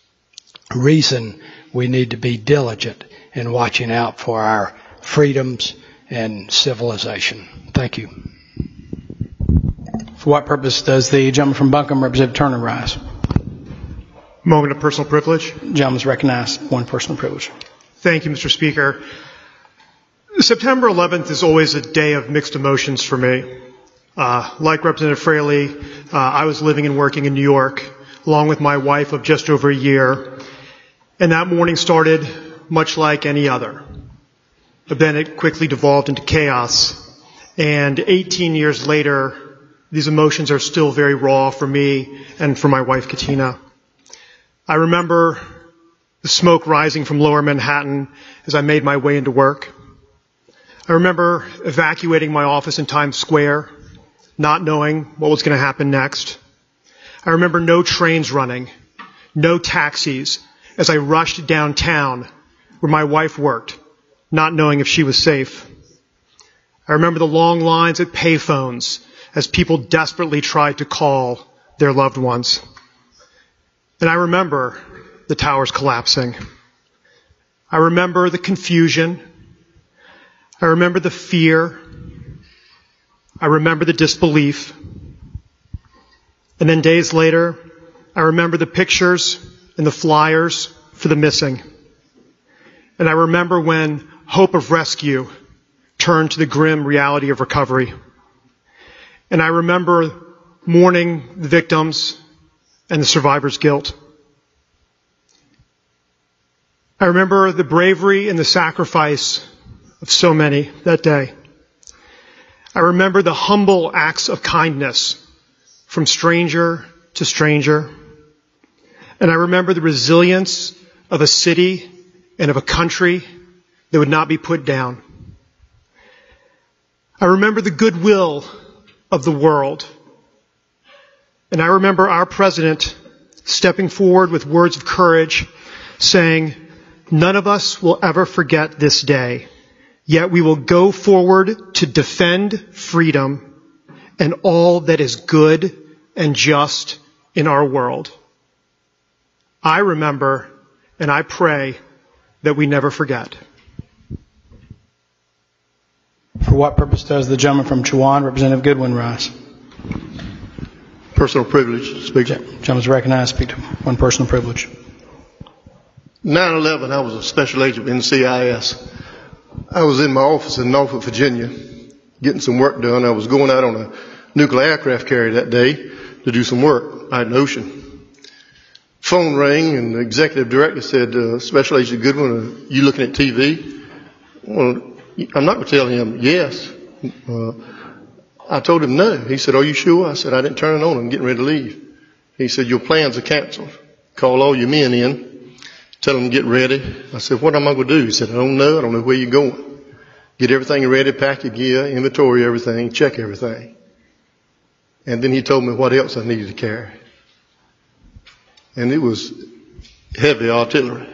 reason we need to be diligent in watching out for our freedoms and civilization. Thank you. For what purpose does the gentleman from Buncombe, Representative Turner, rise? Moment of personal privilege. The gentleman is recognized. One personal privilege. Thank you, Mister Speaker. September eleventh is always a day of mixed emotions for me. Uh, like Representative Fraley, uh, I was living and working in New York, along with my wife of just over a year, and that morning started much like any other. But then it quickly devolved into chaos, and eighteen years later, these emotions are still very raw for me and for my wife, Katina. I remember the smoke rising from lower Manhattan as I made my way into work. I remember evacuating my office in Times Square, not knowing what was going to happen next. I remember no trains running, no taxis, as I rushed downtown where my wife worked, not knowing if she was safe. I remember the long lines at payphones as people desperately tried to call their loved ones. And I remember the towers collapsing. I remember the confusion. I remember the fear. I remember the disbelief. And then days later, I remember the pictures and the flyers for the missing. And I remember when hope of rescue turned to the grim reality of recovery. And I remember mourning the victims and the survivors' guilt. I remember the bravery and the sacrifice of so many that day. I remember the humble acts of kindness from stranger to stranger. And I remember the resilience of a city and of a country that would not be put down. I remember the goodwill of the world. And I remember our president stepping forward with words of courage, saying, "None of us will ever forget this day. Yet we will go forward to defend freedom and all that is good and just in our world. I remember and I pray that we never forget. For what purpose does the gentleman from Chowan, Representative Goodwin, rise? Personal privilege, Speaker. Gentleman is recognized. Speak to one personal privilege. nine eleven, I was a special agent in C I S. I was in my office in Norfolk, Virginia, getting some work done. I was going out on a nuclear aircraft carrier that day to do some work out in the ocean. Phone rang, and the executive director said, uh, Special Agent Goodwin, are you looking at T V? Well, I'm not going to tell him yes. Uh, I told him no. He said, are you sure? I said, I didn't turn it on. I'm getting ready to leave. He said, your plans are canceled. Call all your men in. Tell them to get ready. I said, what am I going to do? He said, I don't know. I don't know where you're going. Get everything ready, pack your gear, inventory everything, check everything. And then he told me what else I needed to carry. And it was heavy artillery.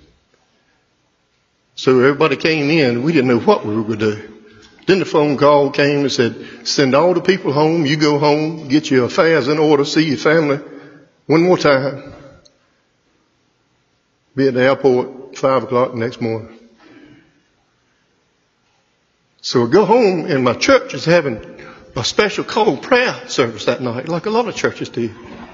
So everybody came in. We didn't know what we were going to do. Then the phone call came and said, send all the people home. You go home, get your affairs in order, see your family one more time. Be at the airport five o'clock the next morning. So I go home, and my church is having a special call prayer service that night, like a lot of churches do.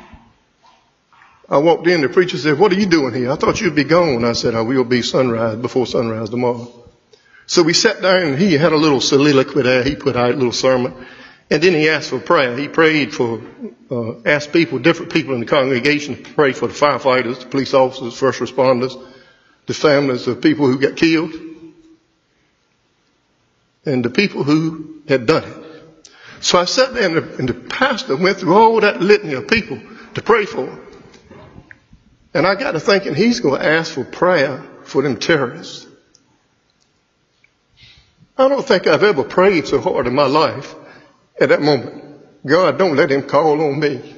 I walked in, the preacher said, what are you doing here? I thought you'd be gone. I said, I will be sunrise, before sunrise tomorrow. So we sat down, and he had a little soliloquy there. He put out a little sermon. And then he asked for prayer. He prayed for, uh, asked people, different people in the congregation to pray for the firefighters, the police officers, first responders, the families of people who got killed, and the people who had done it. So I sat there, and the, and the pastor went through all that litany of people to pray for. And I got to thinking, he's going to ask for prayer for them terrorists. I don't think I've ever prayed so hard in my life at that moment. God, don't let him call on me.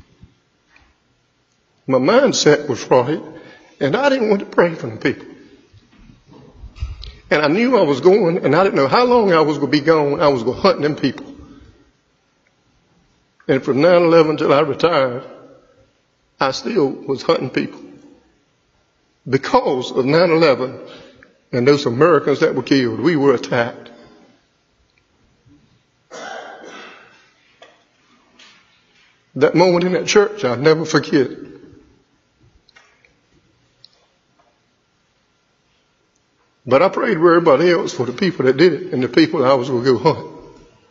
My mindset was right, and I didn't want to pray for them people. And I knew I was going, and I didn't know how long I was going to be gone. I was going to hunt them people. And from nine eleven till I retired, I still was hunting people. Because of nine eleven and those Americans that were killed, we were attacked. That moment in that church, I'll never forget. But I prayed for everybody else, for the people that did it and the people I was going to go hunt.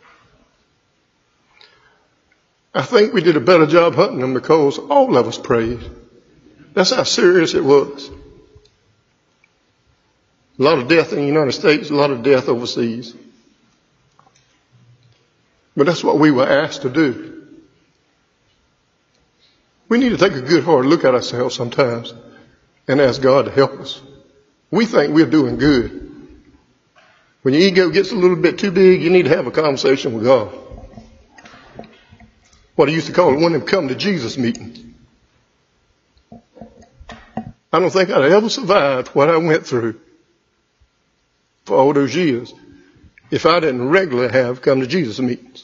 I think we did a better job hunting them because all of us prayed. That's how serious it was. A lot of death in the United States, a lot of death overseas. But that's what we were asked to do. We need to take a good hard look at ourselves sometimes and ask God to help us. We think we're doing good. When your ego gets a little bit too big, you need to have a conversation with God. What I used to call it one of them come to Jesus meetings. I don't think I'd ever survived what I went through for all those years if I didn't regularly have come to Jesus meetings.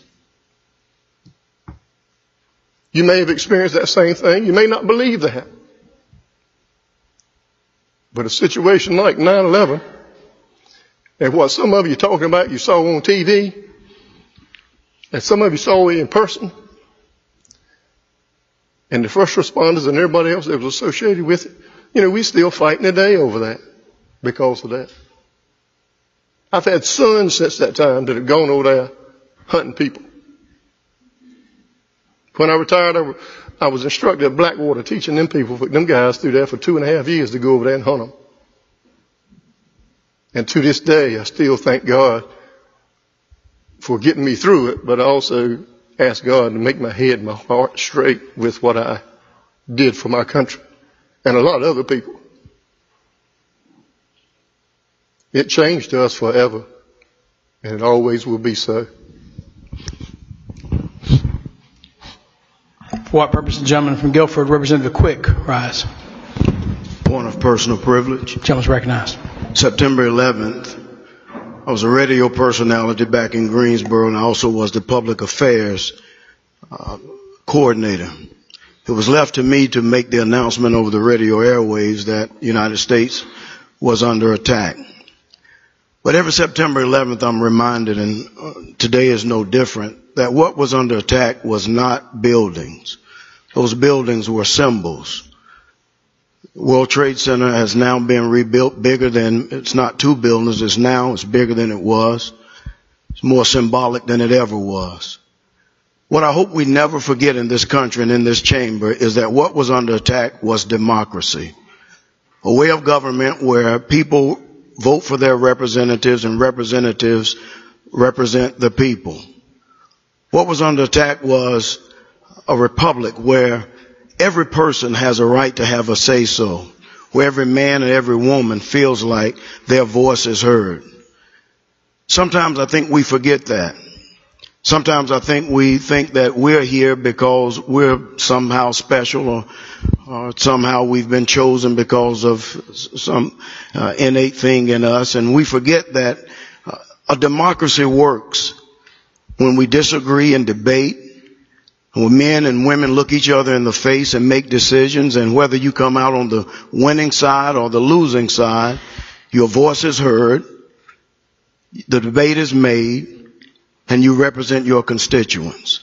You may have experienced that same thing. You may not believe that. But a situation like nine eleven and what some of you talking about you saw on T V and some of you saw in person and the first responders and everybody else that was associated with it, you know, we're still fighting today over that because of that. I've had sons since that time that have gone over there hunting people. When I retired, I, I was instructed at Blackwater teaching them people, them guys through there for two and a half years to go over there and hunt them. And to this day, I still thank God for getting me through it, but I also ask God to make my head and my heart straight with what I did for my country and a lot of other people. It changed us forever, and it always will be so. For what purpose, the gentleman from Guilford, Representative Quick, rise. Point of personal privilege. Gentleman's recognized. September eleventh, I was a radio personality back in Greensboro, and I also was the public affairs uh, coordinator. It was left to me to make the announcement over the radio airwaves that the United States was under attack. But every September eleventh, I'm reminded, and uh, today is no different, that what was under attack was not buildings. Those buildings were symbols. World Trade Center has now been rebuilt bigger than, it's not two buildings, it's now, it's bigger than it was. It's more symbolic than it ever was. What I hope we never forget in this country and in this chamber is that what was under attack was democracy. A way of government where people vote for their representatives and representatives represent the people. What was under attack was a republic where every person has a right to have a say-so, where every man and every woman feels like their voice is heard. Sometimes I think we forget that. Sometimes I think we think that we're here because we're somehow special, or, or somehow we've been chosen because of some uh, innate thing in us, and we forget that uh, a democracy works when we disagree and debate, when men and women look each other in the face and make decisions, and whether you come out on the winning side or the losing side, your voice is heard, the debate is made, and you represent your constituents.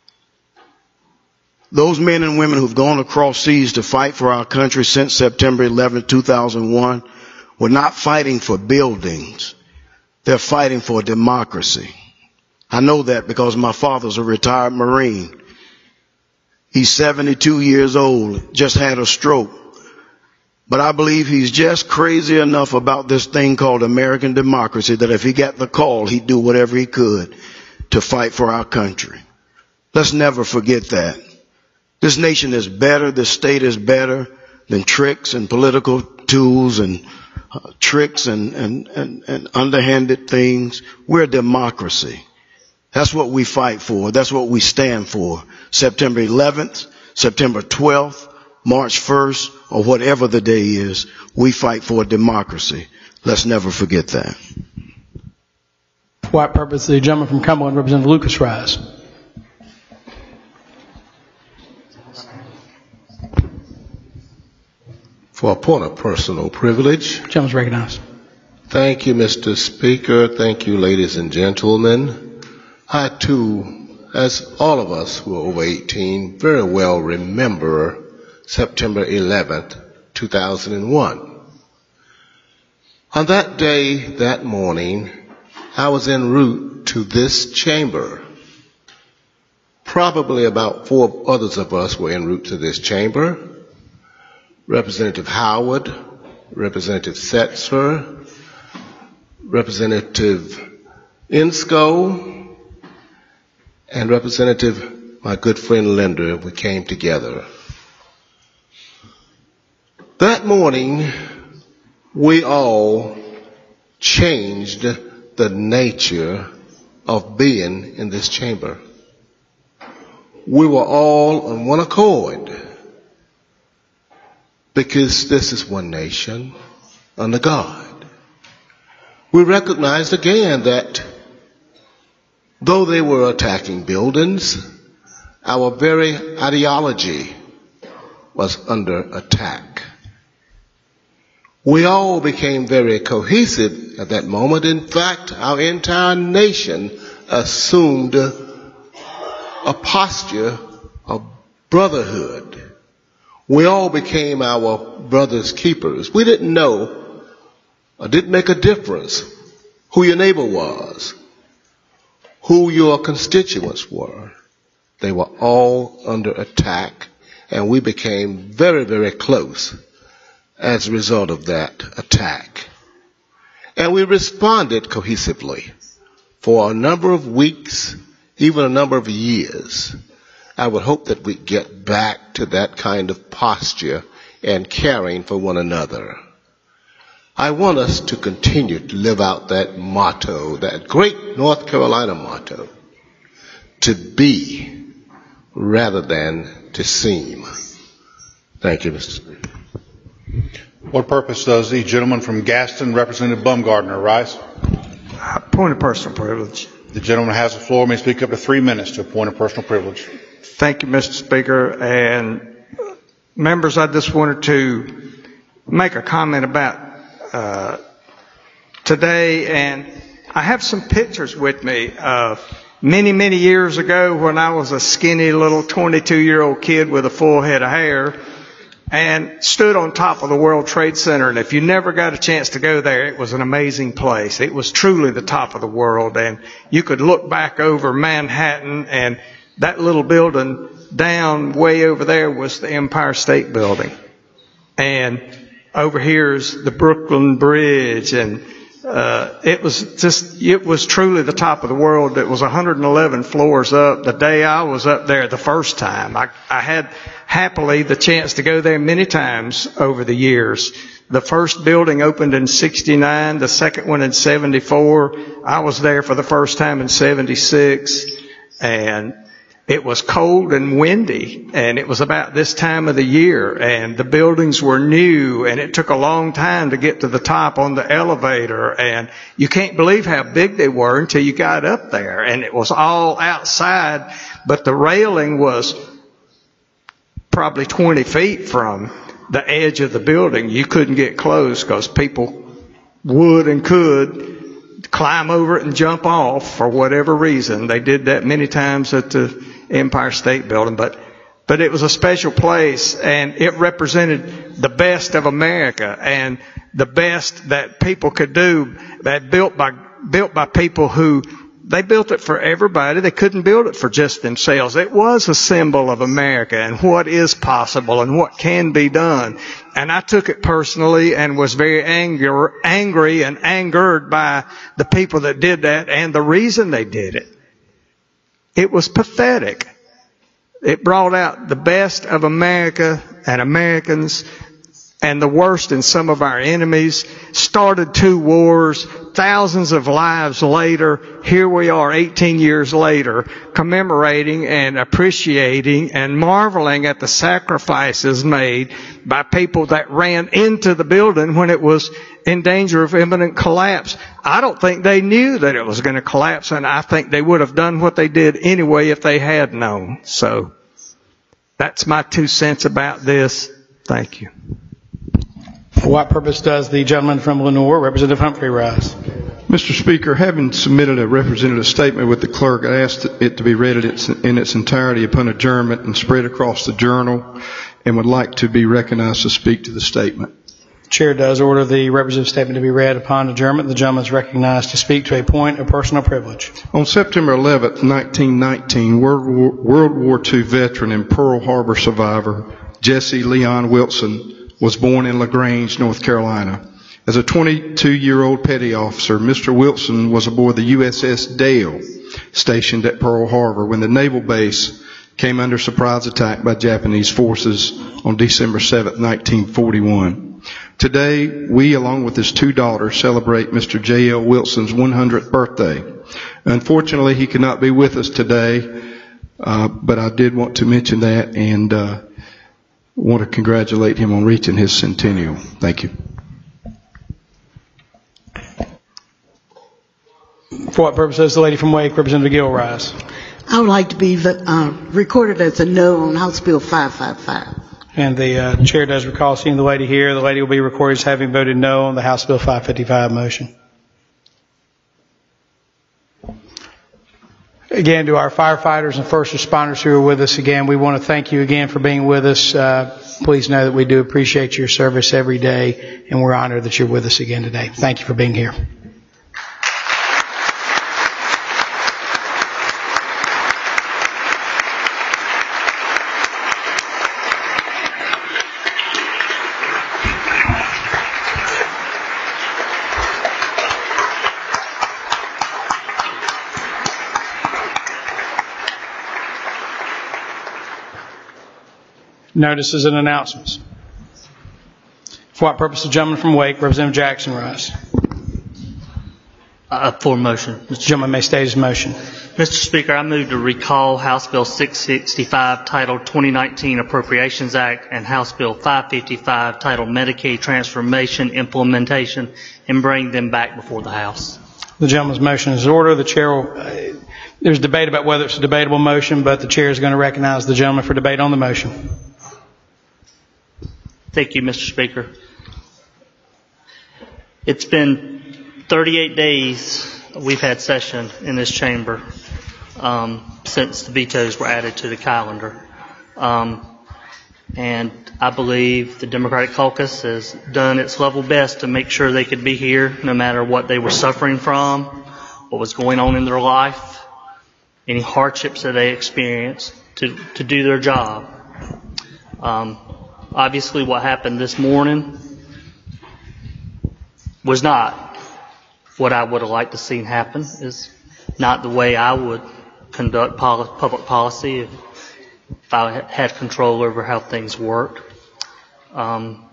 Those men and women who've gone across seas to fight for our country since September eleventh, two thousand one, were not fighting for buildings. They're fighting for democracy. I know that because my father's a retired Marine. He's seventy-two years old, just had a stroke. But I believe he's just crazy enough about this thing called American democracy that if he got the call, he'd do whatever he could to fight for our country. Let's never forget that. This nation is better, this state is better than tricks and political tools and uh, tricks and, and, and, and underhanded things. We're a democracy. That's what we fight for. That's what we stand for. September eleventh, September twelfth, March first, or whatever the day is, we fight for democracy. Let's never forget that. For what purpose, the gentleman from Cumberland, Representative Lucas, rise. For a point of personal privilege. Gentleman's recognized. Thank you, Mister Speaker. Thank you, ladies and gentlemen. I, too, as all of us who are over eighteen, very well remember September eleventh, two thousand one. On that day, that morning, I was en route to this chamber. Probably about four others of us were en route to this chamber. Representative Howard, Representative Setzer, Representative Insco, and Representative, my good friend Linder. We came together. That morning, we all changed the nature of being in this chamber. We were all on one accord because this is one nation under God. We recognized again that though they were attacking buildings, our very ideology was under attack. We all became very cohesive at that moment. In fact, our entire nation assumed a posture of brotherhood. We all became our brother's keepers. We didn't know, or didn't make a difference, who your neighbor was, who your constituents were. They were all under attack, and we became very, very close as a result of that attack. And we responded cohesively for a number of weeks, even a number of years. I would hope that we get back to that kind of posture and caring for one another. I want us to continue to live out that motto, that great North Carolina motto, to be rather than to seem. Thank you, Mister Speaker. What purpose does the gentleman from Gaston, Representative Bumgardner, rise? Point of personal privilege. The gentleman has the floor. May speak up to three minutes to a point of personal privilege. Thank you, Mister Speaker. And members, I just wanted to make a comment about uh, today. And I have some pictures with me of many, many years ago when I was a skinny little twenty-two-year-old kid with a full head of hair and stood on top of the World Trade Center. And if you never got a chance to go there, it was an amazing place. It was truly the top of the world. And you could look back over Manhattan, and that little building down way over there was the Empire State Building. And over here is the Brooklyn Bridge. And uh, it was just, it was truly the top of the world. It was one hundred eleven floors up. The day I was up there the first time, I, I had happily the chance to go there many times over the years. The first building opened in sixty-nine, the second one in seventy-four. I was there for the first time in seventy-six, and it was cold and windy, and it was about this time of the year, and the buildings were new, and it took a long time to get to the top on the elevator, and you can't believe how big they were until you got up there, and it was all outside, but the railing was probably twenty feet from the edge of the building. You couldn't get close because people would and could climb over it and jump off for whatever reason. They did that many times at the Empire State Building, but but it was a special place, and it represented the best of America and the best that people could do, that built by built by people who they built it for everybody. They couldn't build it for just themselves. It was a symbol of America and what is possible and what can be done. And I took it personally and was very angry, angry and angered by the people that did that and the reason they did it. It was pathetic. It brought out the best of America and Americans and the worst in some of our enemies, started two wars, thousands of lives later, here we are eighteen years later, commemorating and appreciating and marveling at the sacrifices made by people that ran into the building when it was in danger of imminent collapse. I don't think they knew that it was going to collapse, and I think they would have done what they did anyway if they had known. So that's my two cents about this. Thank you. For what purpose does the gentleman from Lenore, Representative Humphrey, rise? Mister Speaker, having submitted a representative statement with the clerk, I asked it to be read in its, in its entirety upon adjournment and spread across the journal, and would like to be recognized to speak to the statement. Chair does order the representative statement to be read upon adjournment. The gentleman is recognized to speak to a point of personal privilege. On September eleventh, nineteen nineteen, World War, World War Two veteran and Pearl Harbor survivor Jesse Leon Wilson was born in LaGrange, North Carolina. As a twenty-two-year-old petty officer, Mister Wilson was aboard the U S S Dale, stationed at Pearl Harbor, when the naval base came under surprise attack by Japanese forces on December seventh, nineteen forty-one. Today, we, along with his two daughters, celebrate Mister J L Wilson's one hundredth birthday. Unfortunately, he could not be with us today, uh, but I did want to mention that and uh, want to congratulate him on reaching his centennial. Thank you. For what purpose does the lady from Wake, Representative Gill, rise? I would like to be uh, recorded as a no on House Bill five five five. And the uh, chair does recall seeing the lady here. The lady will be recorded as having voted no on the House Bill five fifty-five motion. Again, to our firefighters and first responders who are with us, again, we want to thank you again for being with us. Uh, please know that we do appreciate your service every day, and we're honored that you're with us again today. Thank you for being here. Notices and announcements. For what purpose, the gentleman from Wake, Representative Jackson, rise. Uh, for motion. Mister Gentleman may state his motion. Mister Speaker, I move to recall House Bill six sixty-five titled twenty nineteen Appropriations Act and House Bill five fifty-five titled Medicaid Transformation Implementation and bring them back before the House. The gentleman's motion is ordered. The chair will, uh, there's debate about whether it's a debatable motion, but the chair is going to recognize the gentleman for debate on the motion. Thank you, Mister Speaker. It's been thirty-eight days we've had session in this chamber um, since the vetoes were added to the calendar. Um, and I believe the Democratic caucus has done its level best to make sure they could be here no matter what they were suffering from, what was going on in their life, any hardships that they experienced to, to do their job. Um, obviously what happened this morning was not what I would have liked to see happen, is not the way I would conduct poli- public policy if, if I had control over how things worked. Um,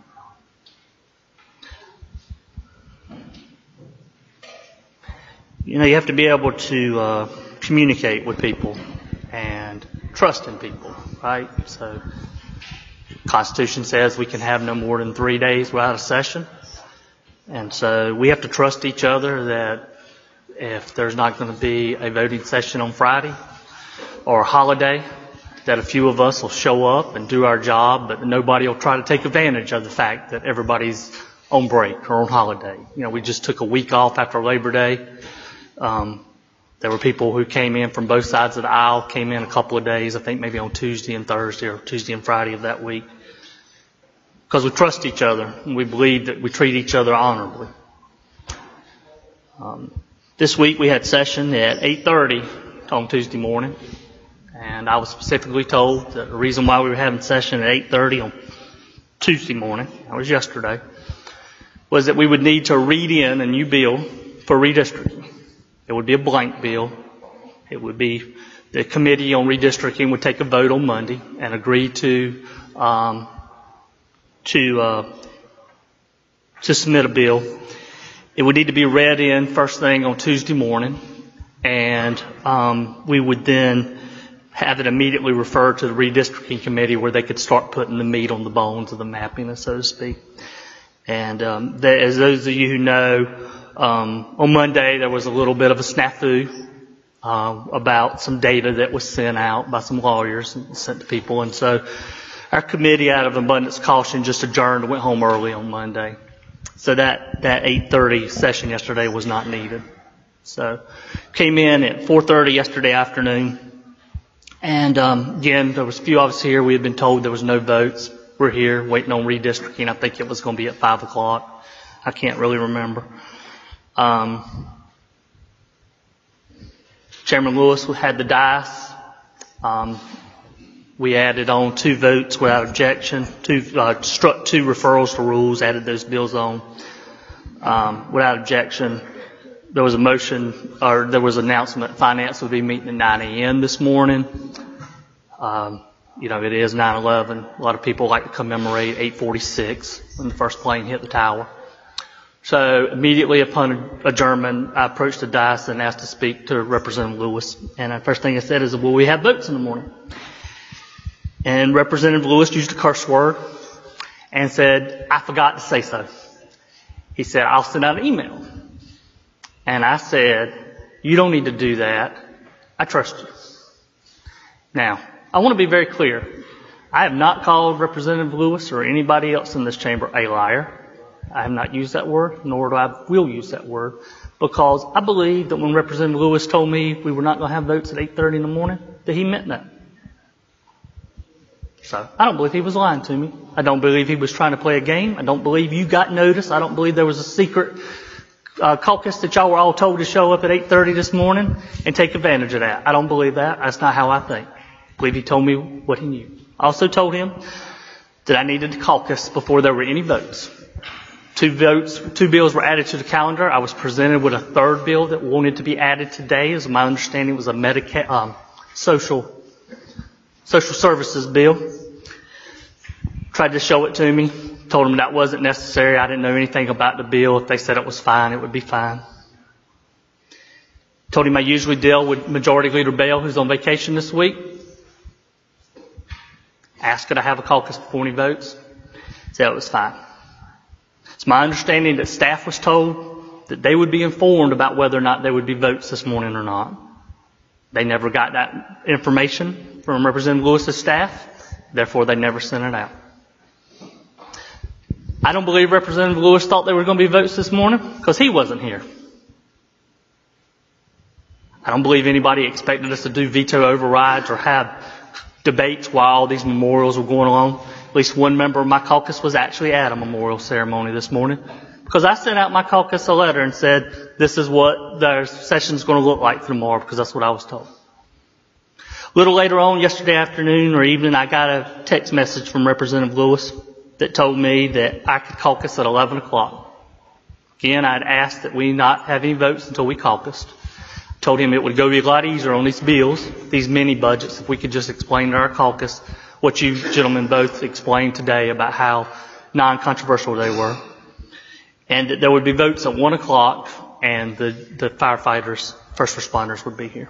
you know, you have to be able to uh, communicate with people and trust in people, right? So the Constitution says we can have no more than three days without a session. And so we have to trust each other that if there's not going to be a voting session on Friday or a holiday, that a few of us will show up and do our job, but nobody will try to take advantage of the fact that everybody's on break or on holiday. You know, we just took a week off after Labor Day. Um, there were people who came in from both sides of the aisle, came in a couple of days, I think maybe on Tuesday and Thursday or Tuesday and Friday of that week. Because we trust each other and we believe that we treat each other honorably. Um, this week we had session at eight thirty on Tuesday morning, and I was specifically told that the reason why we were having session at eight thirty on Tuesday morning, that was yesterday, was that we would need to read in a new bill for redistricting. It would be a blank bill. It would be the committee on redistricting would take a vote on Monday and agree to um, to uh, to submit a bill. It would need to be read in first thing on Tuesday morning, and um, we would then have it immediately referred to the redistricting committee where they could start putting the meat on the bones of the mapping, so to speak. And um, the, as those of you who know, um, on Monday there was a little bit of a snafu uh, about some data that was sent out by some lawyers and sent to people, and so our committee, out of abundance of caution, just adjourned and went home early on Monday. So that, that eight thirty session yesterday was not needed. So came in at four thirty yesterday afternoon. And um, again, there was a few of us here. We had been told there was no votes. We're here waiting on redistricting. I think it was going to be at five o'clock. I can't really remember. Um, Chairman Lewis had the dice. Um, We added on two votes without objection, two, uh, struck two referrals to rules, added those bills on um, without objection. There was a motion, or there was an announcement, finance will be meeting at nine a.m. this morning. Um, you know, it is nine eleven. A lot of people like to commemorate eight forty-six when the first plane hit the tower. So immediately upon adjournment, I approached the dais and asked to speak to Representative Lewis. And the first thing I said is, will we have votes in the morning? And Representative Lewis used a curse word and said, I forgot to say so. He said, I'll send out an email. And I said, you don't need to do that. I trust you. Now, I want to be very clear. I have not called Representative Lewis or anybody else in this chamber a liar. I have not used that word, nor do I will use that word, because I believe that when Representative Lewis told me we were not going to have votes at eight thirty in the morning, that he meant that. So I don't believe he was lying to me. I don't believe he was trying to play a game. I don't believe you got notice. I don't believe there was a secret uh, caucus that y'all were all told to show up at eight thirty this morning and take advantage of that. I don't believe that. That's not how I think. I believe he told me what he knew. I also told him that I needed to caucus before there were any votes. Two votes, two bills were added to the calendar. I was presented with a third bill that wanted to be added today. As my understanding, was a Medicaid, um, social, social services bill. Tried to show it to me. Told him that wasn't necessary. I didn't know anything about the bill. If they said it was fine, it would be fine. Told him I usually deal with Majority Leader Bell, who's on vacation this week. Asked could I have a caucus before any votes. Said it was fine. It's my understanding that staff was told that they would be informed about whether or not there would be votes this morning or not. They never got that information from Representative Lewis's staff, therefore they never sent it out. I don't believe Representative Lewis thought there were going to be votes this morning because he wasn't here. I don't believe anybody expected us to do veto overrides or have debates while all these memorials were going along. At least one member of my caucus was actually at a memorial ceremony this morning because I sent out my caucus a letter and said, this is what the session's going to look like tomorrow, because that's what I was told. A little later on, yesterday afternoon or evening, I got a text message from Representative Lewis that told me that I could caucus at eleven o'clock. Again, I'd asked that we not have any votes until we caucused. Told him it would go be a lot easier on these bills, these mini budgets, if we could just explain to our caucus what you gentlemen both explained today about how non-controversial they were. And that there would be votes at one o'clock and the, the firefighters, first responders would be here.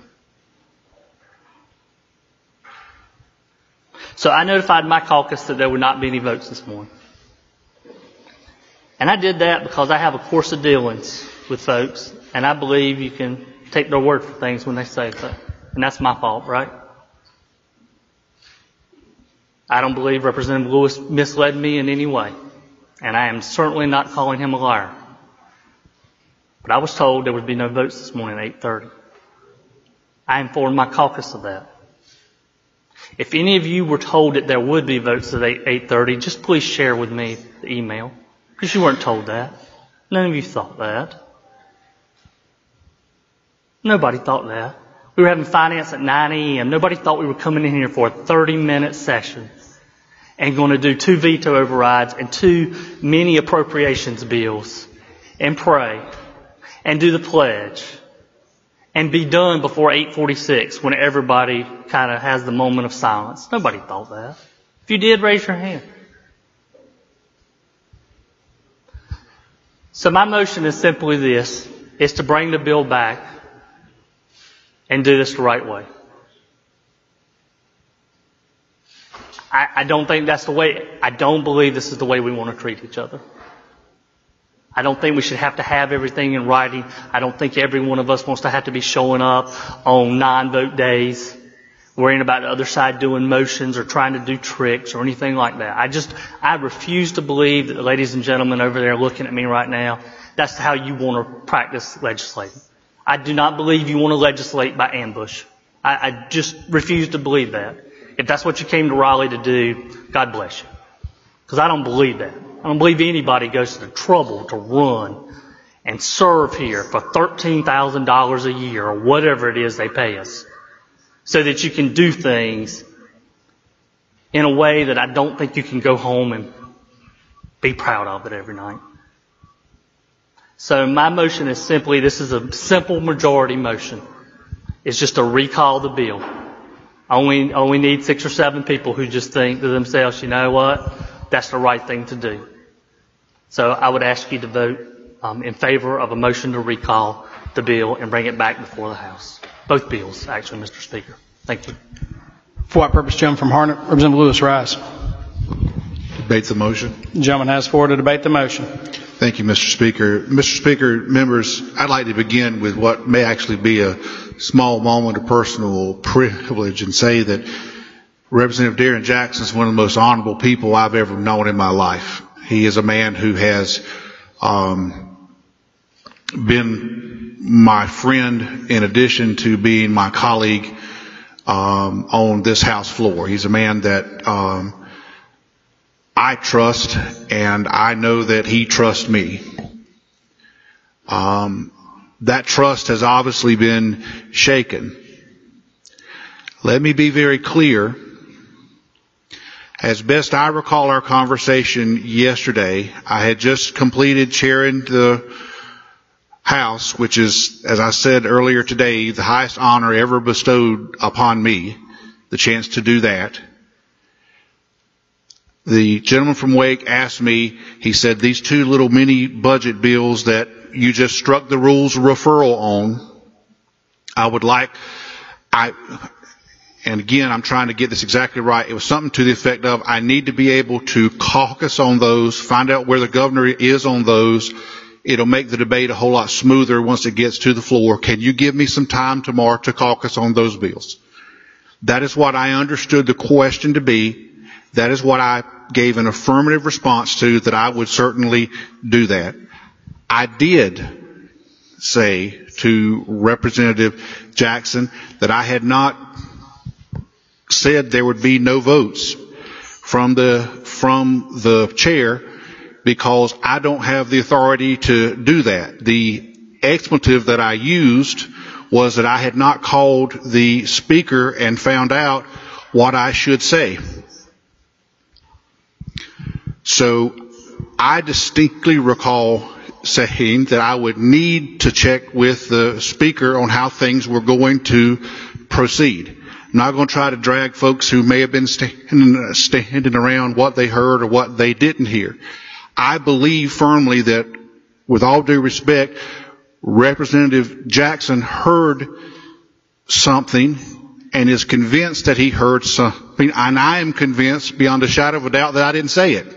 So I notified my caucus that there would not be any votes this morning. And I did that because I have a course of dealings with folks, and I believe you can take their word for things when they say so. And that's my fault, right? I don't believe Representative Lewis misled me in any way. And I am certainly not calling him a liar. But I was told there would be no votes this morning at eight thirty. I informed my caucus of that. If any of you were told that there would be votes at eight thirty, just please share with me the email. Because you weren't told that. None of you thought that. Nobody thought that. We were having finance at nine a.m. Nobody thought we were coming in here for a thirty-minute session and going to do two veto overrides and two mini appropriations bills and pray and do the pledge and be done before eight forty-six when everybody kind of has the moment of silence. Nobody thought that. If you did, raise your hand. So my motion is simply this, is to bring the bill back and do this the right way. I, I don't think that's the way, I don't believe this is the way we want to treat each other. I don't think we should have to have everything in writing. I don't think every one of us wants to have to be showing up on non-vote days, worrying about the other side doing motions or trying to do tricks or anything like that. I just, I refuse to believe that the ladies and gentlemen over there looking at me right now, that's how you want to practice legislating. I do not believe you want to legislate by ambush. I, I just refuse to believe that. If that's what you came to Raleigh to do, God bless you. Because I don't believe that. I don't believe anybody goes to the trouble to run and serve here for thirteen thousand dollars a year or whatever it is they pay us so that you can do things in a way that I don't think you can go home and be proud of it every night. So my motion is simply, this is a simple majority motion. It's just to recall the bill. Only, only need six or seven people who just think to themselves, you know what, that's the right thing to do. So I would ask you to vote um, in favor of a motion to recall the bill and bring it back before the House. Both bills, actually, Mister Speaker. Thank you. For what purpose, gentleman from Harnett? Representative Lewis, rise. Debate the motion. The gentleman has floor to debate the motion. Thank you, Mister Speaker. Mister Speaker, members, I'd like to begin with what may actually be a small moment of personal privilege and say that Representative Darren Jackson is one of the most honorable people I've ever known in my life. He is a man who has um, been my friend in addition to being my colleague um, on this House floor. He's a man that um, I trust, and I know that he trusts me. Um, that trust has obviously been shaken. Let me be very clear. As best I recall our conversation yesterday, I had just completed chairing the House, which is, as I said earlier today, the highest honor ever bestowed upon me, the chance to do that. The gentleman from Wake asked me, he said, these two little mini budget bills that you just struck the rules of referral on, I would like, I, and again, I'm trying to get this exactly right. It was something to the effect of, I need to be able to caucus on those, find out where the governor is on those, It'll make the debate a whole lot smoother once it gets to the floor. Can you give me some time tomorrow to caucus on those bills? That is what I understood the question to be. That is what I gave an affirmative response to, that I would certainly do that. I did say to Representative Jackson that I had not said there would be no votes from the, from the chair, because I don't have the authority to do that. The expletive that I used was that I had not called the speaker and found out what I should say. So I distinctly recall saying that I would need to check with the speaker on how things were going to proceed. I'm not going to try to drag folks who may have been standing, standing around what they heard or what they didn't hear. I believe firmly that, with all due respect, Representative Jackson heard something and is convinced that he heard something, and I am convinced beyond a shadow of a doubt that I didn't say it.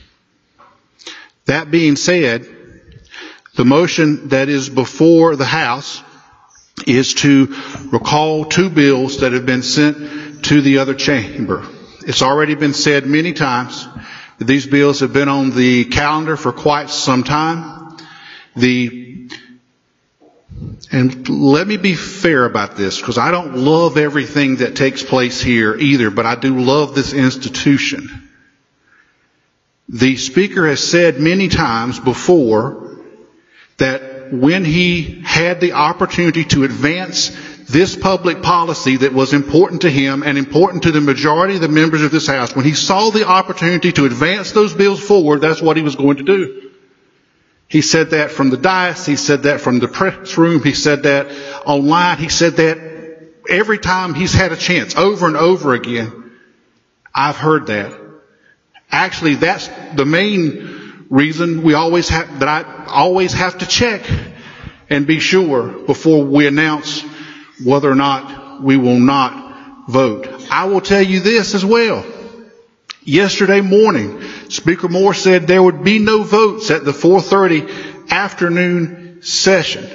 That being said, the motion that is before the House is to recall two bills that have been sent to the other chamber. It's already been said many times that these bills have been on the calendar for quite some time. The And let me be fair about this, because I don't love everything that takes place here either, but I do love this institution. The Speaker has said many times before that when he had the opportunity to advance this public policy that was important to him and important to the majority of the members of this House, when he saw the opportunity to advance those bills forward, that's what he was going to do. He said that from the dais. He said that from the press room. He said that online. He said that every time he's had a chance, over and over again. I've heard that. Actually, that's the main reason we always have, that I always have to check and be sure before we announce whether or not we will not vote. I will tell you this as well. Yesterday morning, Speaker Moore said there would be no votes at the four thirty afternoon session.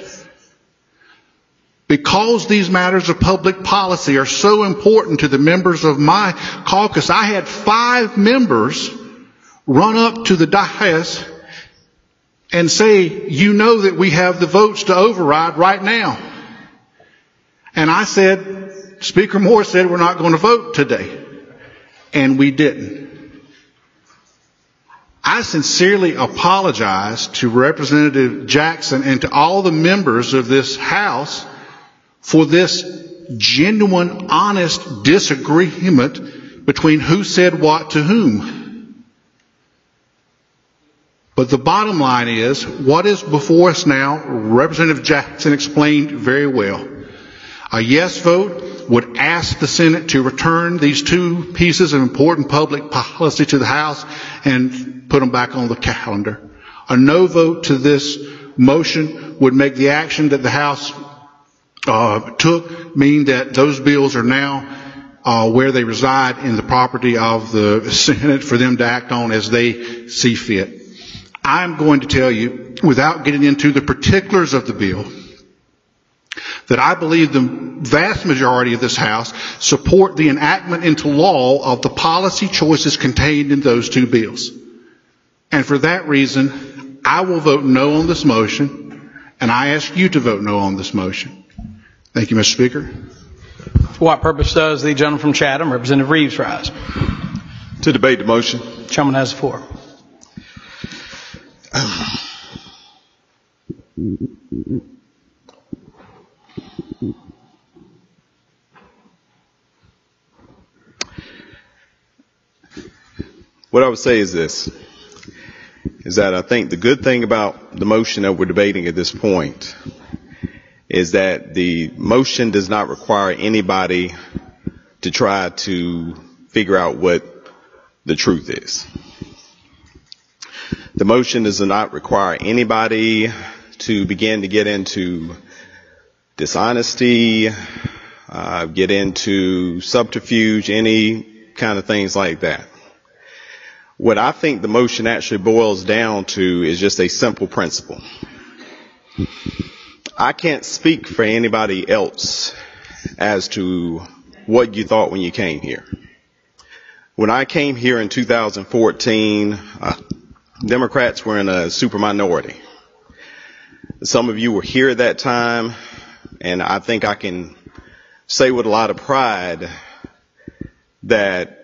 Because these matters of public policy are so important to the members of my caucus, I had five members run up to the dais and say, you know that we have the votes to override right now. And I said, Speaker Moore said we're not going to vote today. And we didn't. I sincerely apologize to Representative Jackson and to all the members of this House for this genuine, honest disagreement between who said what to whom. But the bottom line is, what is before us now, Representative Jackson explained very well. A yes vote would ask the Senate to return these two pieces of important public policy to the House and put them back on the calendar. A no vote to this motion would make the action that the House uh, took mean that those bills are now uh, where they reside in the property of the Senate for them to act on as they see fit. I'm going to tell you, without getting into the particulars of the bill, that I believe the vast majority of this House support the enactment into law of the policy choices contained in those two bills. And for that reason, I will vote no on this motion, and I ask you to vote no on this motion. Thank you, Mister Speaker. For what purpose does the gentleman from Chatham, Representative Reeves, rise? To debate the motion. The gentleman has the floor. What I would say is this, is that I think the good thing about the motion that we're debating at this point is that the motion does not require anybody to try to figure out what the truth is. The motion does not require anybody to begin to get into dishonesty, uh, get into subterfuge, any kind of things like that. What I think the motion actually boils down to is just a simple principle. I can't speak for anybody else as to what you thought when you came here. When I came here in two thousand fourteen, uh, Democrats were in a super minority. Some of you were here at that time, and I think I can say with a lot of pride that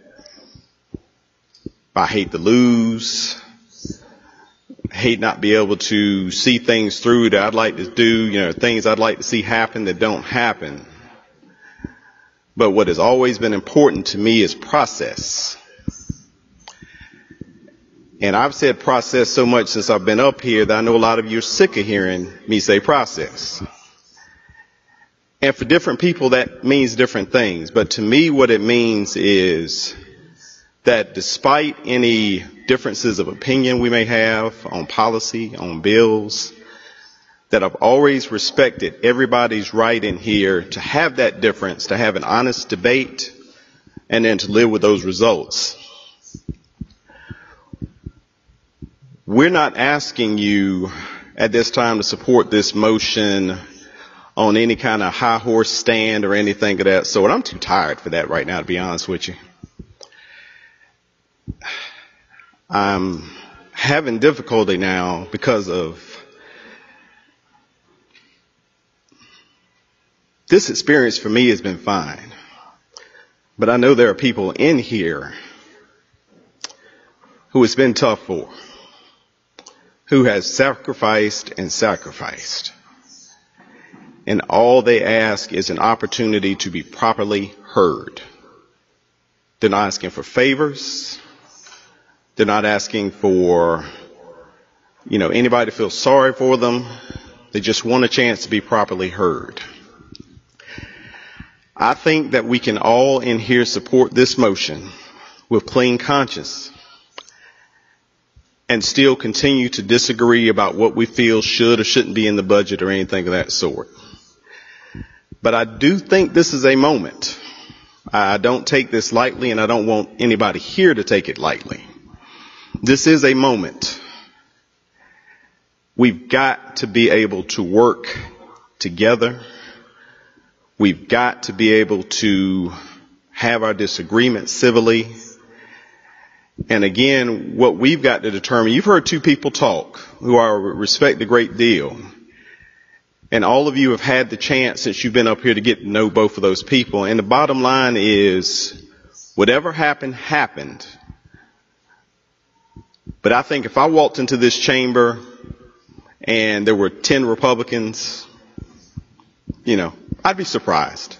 I hate to lose, hate not be able to see things through that I'd like to do, you know, things I'd like to see happen that don't happen. But what has always been important to me is process. And I've said process so much since I've been up here that I know a lot of you are sick of hearing me say process. And for different people that means different things. But to me what it means is that despite any differences of opinion we may have on policy, on bills, that I've always respected everybody's right in here to have that difference, to have an honest debate, and then to live with those results. We're not asking you at this time to support this motion on any kind of high horse stand or anything of that sort. I'm too tired for that right now, to be honest with you. I'm having difficulty now because of this experience. For me has been fine, but I know there are people in here who it's been tough for, who has sacrificed and sacrificed. And all they ask is an opportunity to be properly heard. They're not asking for favors. They're not asking for, you know, anybody to feel sorry for them. They just want a chance to be properly heard. I think that we can all in here support this motion with clean conscience and still continue to disagree about what we feel should or shouldn't be in the budget or anything of that sort. But I do think this is a moment. I don't take this lightly, and I don't want anybody here to take it lightly. This is a moment. We've got to be able to work together. We've got to be able to have our disagreements civilly. And again, what we've got to determine, you've heard two people talk who I respect a great deal. And all of you have had the chance since you've been up here to get to know both of those people. And the bottom line is, whatever happened, happened. But I think if I walked into this chamber and there were ten Republicans, you know, I'd be surprised.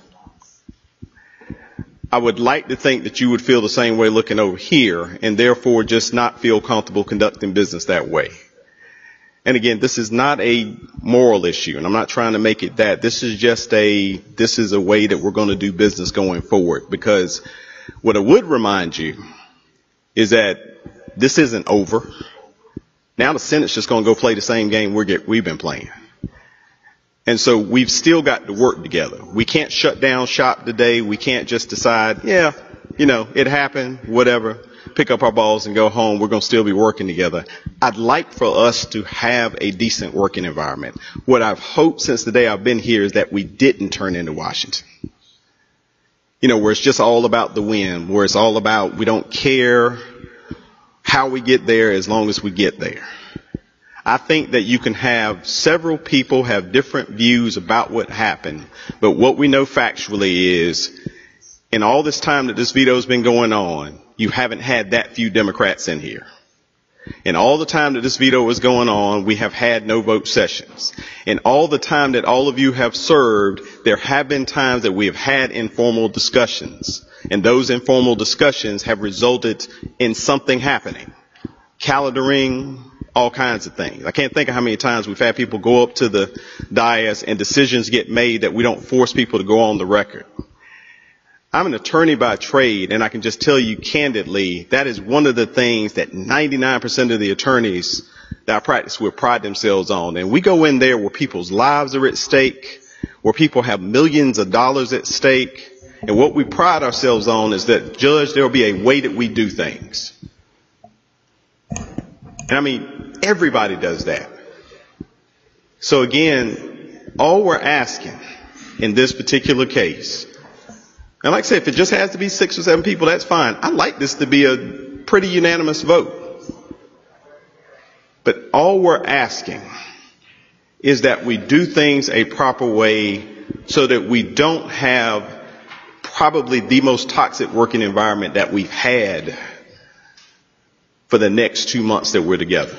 I would like to think that you would feel the same way looking over here, and therefore just not feel comfortable conducting business that way. And again, this is not a moral issue, and I'm not trying to make it that. This is just a, this is a way that we're going to do business going forward. Because what I would remind you is that this isn't over. Now the Senate's just going to go play the same game we're get, we've been playing. And so we've still got to work together. We can't shut down shop today. We can't just decide, yeah, you know, it happened, whatever, pick up our balls and go home. We're going to still be working together. I'd like for us to have a decent working environment. What I've hoped since the day I've been here is that we didn't turn into Washington. You know, where it's just all about the win, where it's all about we don't care how we get there as long as we get there. I think that you can have several people have different views about what happened, but what we know factually is in all this time that this veto's been going on, you haven't had that few Democrats in here. In all the time that this veto was going on, we have had no vote sessions. In all the time that all of you have served, there have been times that we have had informal discussions, and those informal discussions have resulted in something happening. Calendaring, all kinds of things. I can't think of how many times we've had people go up to the dais and decisions get made that we don't force people to go on the record. I'm an attorney by trade, and I can just tell you candidly, that is one of the things that ninety-nine percent of the attorneys that I practice with pride themselves on. And we go in there where people's lives are at stake, where people have millions of dollars at stake. And what we pride ourselves on is that, Judge, there will be a way that we do things. And I mean, everybody does that. So again, all we're asking in this particular case, and like I said, if it just has to be six or seven people, that's fine. I'd like this to be a pretty unanimous vote. But all we're asking is that we do things a proper way so that we don't have probably the most toxic working environment that we've had for the next two months that we're together.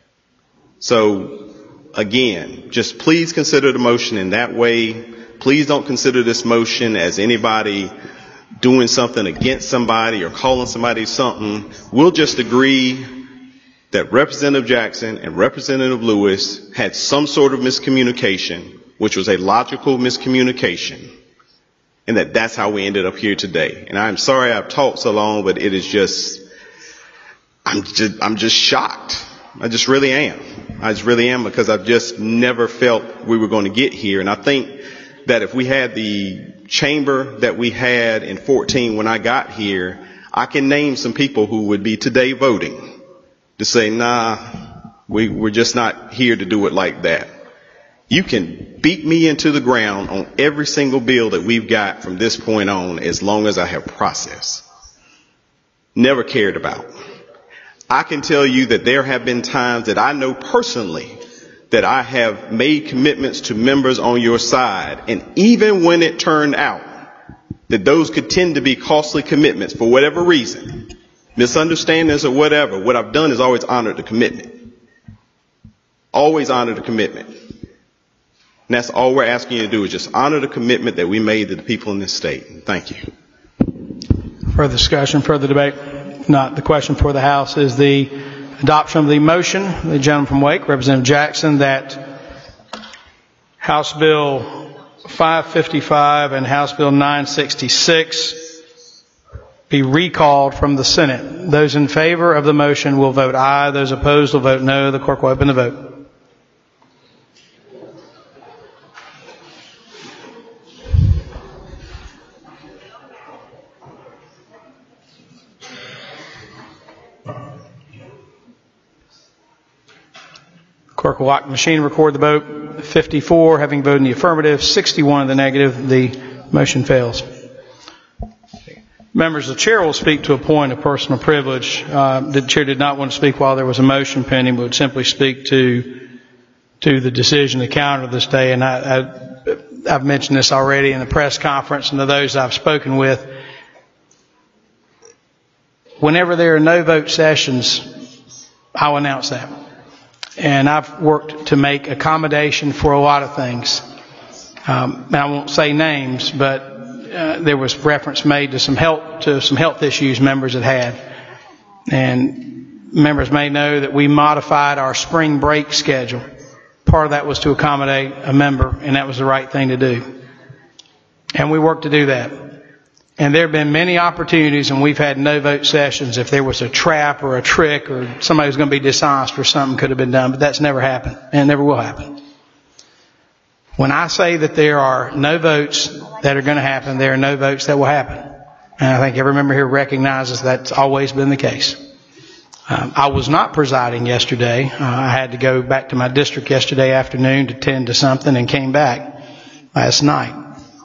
So again, just please consider the motion in that way. Please don't consider this motion as anybody doing something against somebody or calling somebody something. We'll just agree that Representative Jackson and Representative Lewis had some sort of miscommunication, which was a logical miscommunication, and that that's how we ended up here today. And I'm sorry I've talked so long, but it is just, I'm just, I'm just shocked. I just really am. I just really am, because I've just never felt we were going to get here. And I think that if we had the chamber that we had in fourteen when I got here, I can name some people who would be today voting to say, nah, we, we're just not here to do it like that. You can beat me into the ground on every single bill that we've got from this point on as long as I have process. Never cared about. I can tell you that there have been times that I know personally that I have made commitments to members on your side, and even when it turned out that those could tend to be costly commitments for whatever reason, misunderstandings or whatever, what I've done is always honored the commitment. Always honor the commitment. And that's all we're asking you to do, is just honor the commitment that we made to the people in this state. Thank you. Further discussion, further debate? Not. The question for the House is the adoption of the motion, the gentleman from Wake, Representative Jackson, that House Bill five fifty-five and House Bill nine sixty-six be recalled from the Senate. Those in favor of the motion will vote aye. Those opposed will vote no. The clerk will open the vote. Clerk will lock the machine, record the vote. fifty-four having voted in the affirmative, sixty-one in the negative. The motion fails. Members, the chair will speak to a point of personal privilege. Uh, the chair did not want to speak while there was a motion pending, but would simply speak to to the decision to counter this day. And I, I, I've mentioned this already in the press conference and to those I've spoken with. Whenever there are no vote sessions, I'll announce that. And I've worked to make accommodation for a lot of things. Um, and I won't say names, but uh, there was reference made to some health to some health issues members had had. And members may know that we modified our spring break schedule. Part of that was to accommodate a member, and that was the right thing to do. And we worked to do that. And there have been many opportunities, and we've had no vote sessions. If there was a trap or a trick or somebody was going to be dishonest or something could have been done, but that's never happened and never will happen. When I say that there are no votes that are going to happen, there are no votes that will happen. And I think every member here recognizes that's always been the case. Um, I was not presiding yesterday. Uh, I had to go back to my district yesterday afternoon to tend to something and came back last night.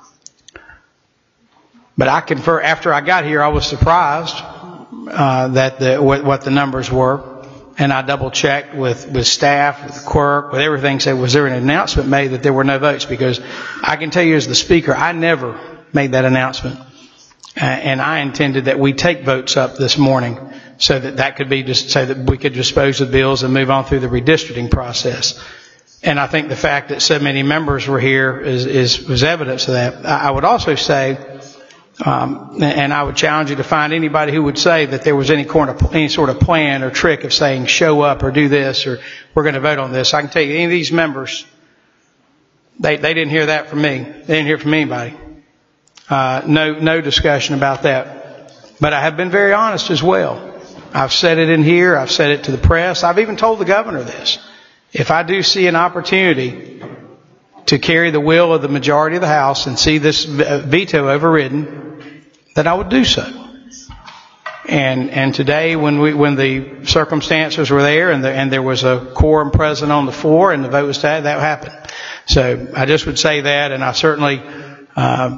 But I confer, after I got here, I was surprised uh, that the, what, what the numbers were, and I double checked with, with staff, with the clerk, with everything. Said, was there an announcement made that there were no votes? Because I can tell you, as the speaker, I never made that announcement, uh, and I intended that we take votes up this morning so that that could be just so that we could dispose of bills and move on through the redistricting process. And I think the fact that so many members were here is, is was evidence of that. I would also say. Um, and I would challenge you to find anybody who would say that there was any, any sort of plan or trick of saying show up or do this or we're going to vote on this. I can tell you any of these members, they, they didn't hear that from me. They didn't hear from anybody. Uh, no, no discussion about that. But I have been very honest as well. I've said it in here. I've said it to the press. I've even told the governor this. If I do see an opportunity to carry the will of the majority of the House and see this veto overridden, that I would do so. And, and today, when we, when the circumstances were there and, the, and there was a quorum present on the floor and the vote was tied, that happened. So I just would say that, and I certainly uh,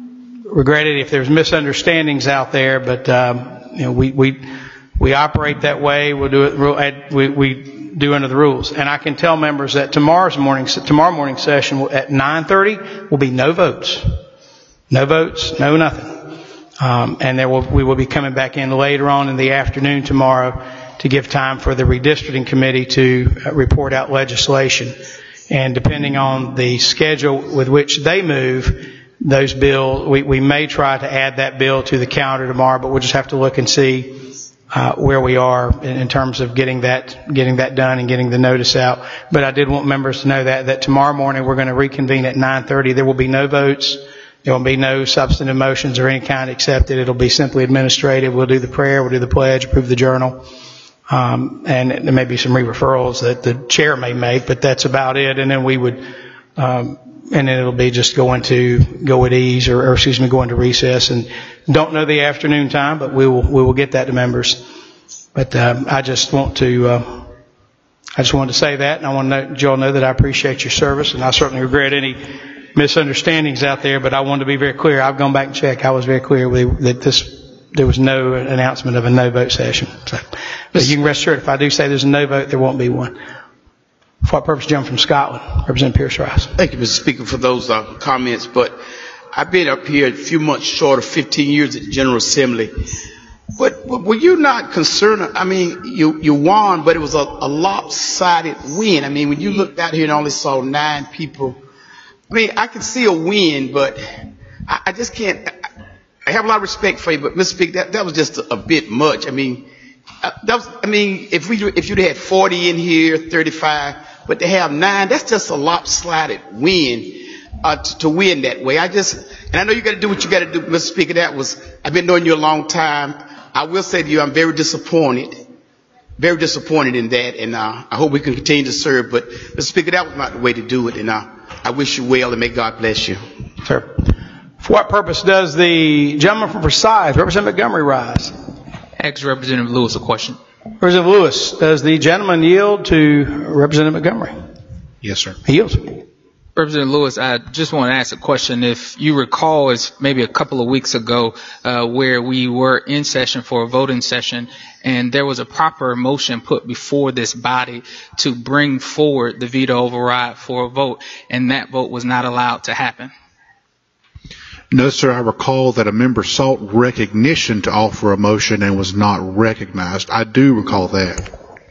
regret it if there's misunderstandings out there, but um, you know, we, we, we operate that way. We'll do it, we, we do under the rules. And I can tell members that tomorrow's morning, tomorrow morning session at nine thirty will be no votes. No votes, no nothing. Um, and there will, we will be coming back in later on in the afternoon tomorrow to give time for the redistricting committee to uh, report out legislation. And depending on the schedule with which they move those bills, we, we may try to add that bill to the calendar tomorrow, but we'll just have to look and see uh, where we are in, in terms of getting that getting that done and getting the notice out. But I did want members to know that that tomorrow morning we're going to reconvene at nine thirty. There will be no votes. There will be no substantive motions or any kind accepted. It'll be simply administrative. We'll do the prayer, we'll do the pledge, approve the journal, um, and there may be some re-referrals that the chair may make, but that's about it. And then we would, um, and then it'll be just going to go at ease, or, or excuse me, go into recess. And don't know the afternoon time, but we will we will get that to members. But um, I just want to. Uh, I just wanted to say that, and I want to let you all know that I appreciate your service, and I certainly regret any misunderstandings out there, but I wanted to be very clear. I've gone back and checked. I was very clear that this, there was no announcement of a no vote session. So, but you can rest assured if I do say there's a no vote, there won't be one. For what purpose, Jim from Scotland, Representative Pierce Rice. Thank you, Mister Speaker, for those uh, comments. But I've been up here a few months short of fifteen years at the General Assembly. But, but were you not concerned? I mean, you, you won, but it was a, a lopsided win. I mean, when you looked out here and only saw nine people, I mean, I can see a win, but I, I just can't. I, I have a lot of respect for you, but Mister Speaker, that, that was just a, a bit much. I mean, uh, that was. I mean, if we if you'd had forty in here, thirty-five, but to have nine, that's just a lopsided win uh, to, to win that way. I just, and I know you got to do what you got to do, Mister Speaker. That was. I've been knowing you a long time. I will say to you, I'm very disappointed. Very disappointed in that, and uh, I hope we can continue to serve. But Mister Speaker, that was not the way to do it, and uh, I wish you well, and may God bless you. Sir. For what purpose does the gentleman from Versailles, Representative Montgomery, rise? Ask Representative Lewis a question. Representative Lewis, does the gentleman yield to Representative Montgomery? Yes, sir. He yields. Representative Lewis, I just want to ask a question. If you recall, it's maybe a couple of weeks ago uh, where we were in session for a voting session, and there was a proper motion put before this body to bring forward the veto override for a vote, and that vote was not allowed to happen. No, sir. I recall that a member sought recognition to offer a motion and was not recognized. I do recall that.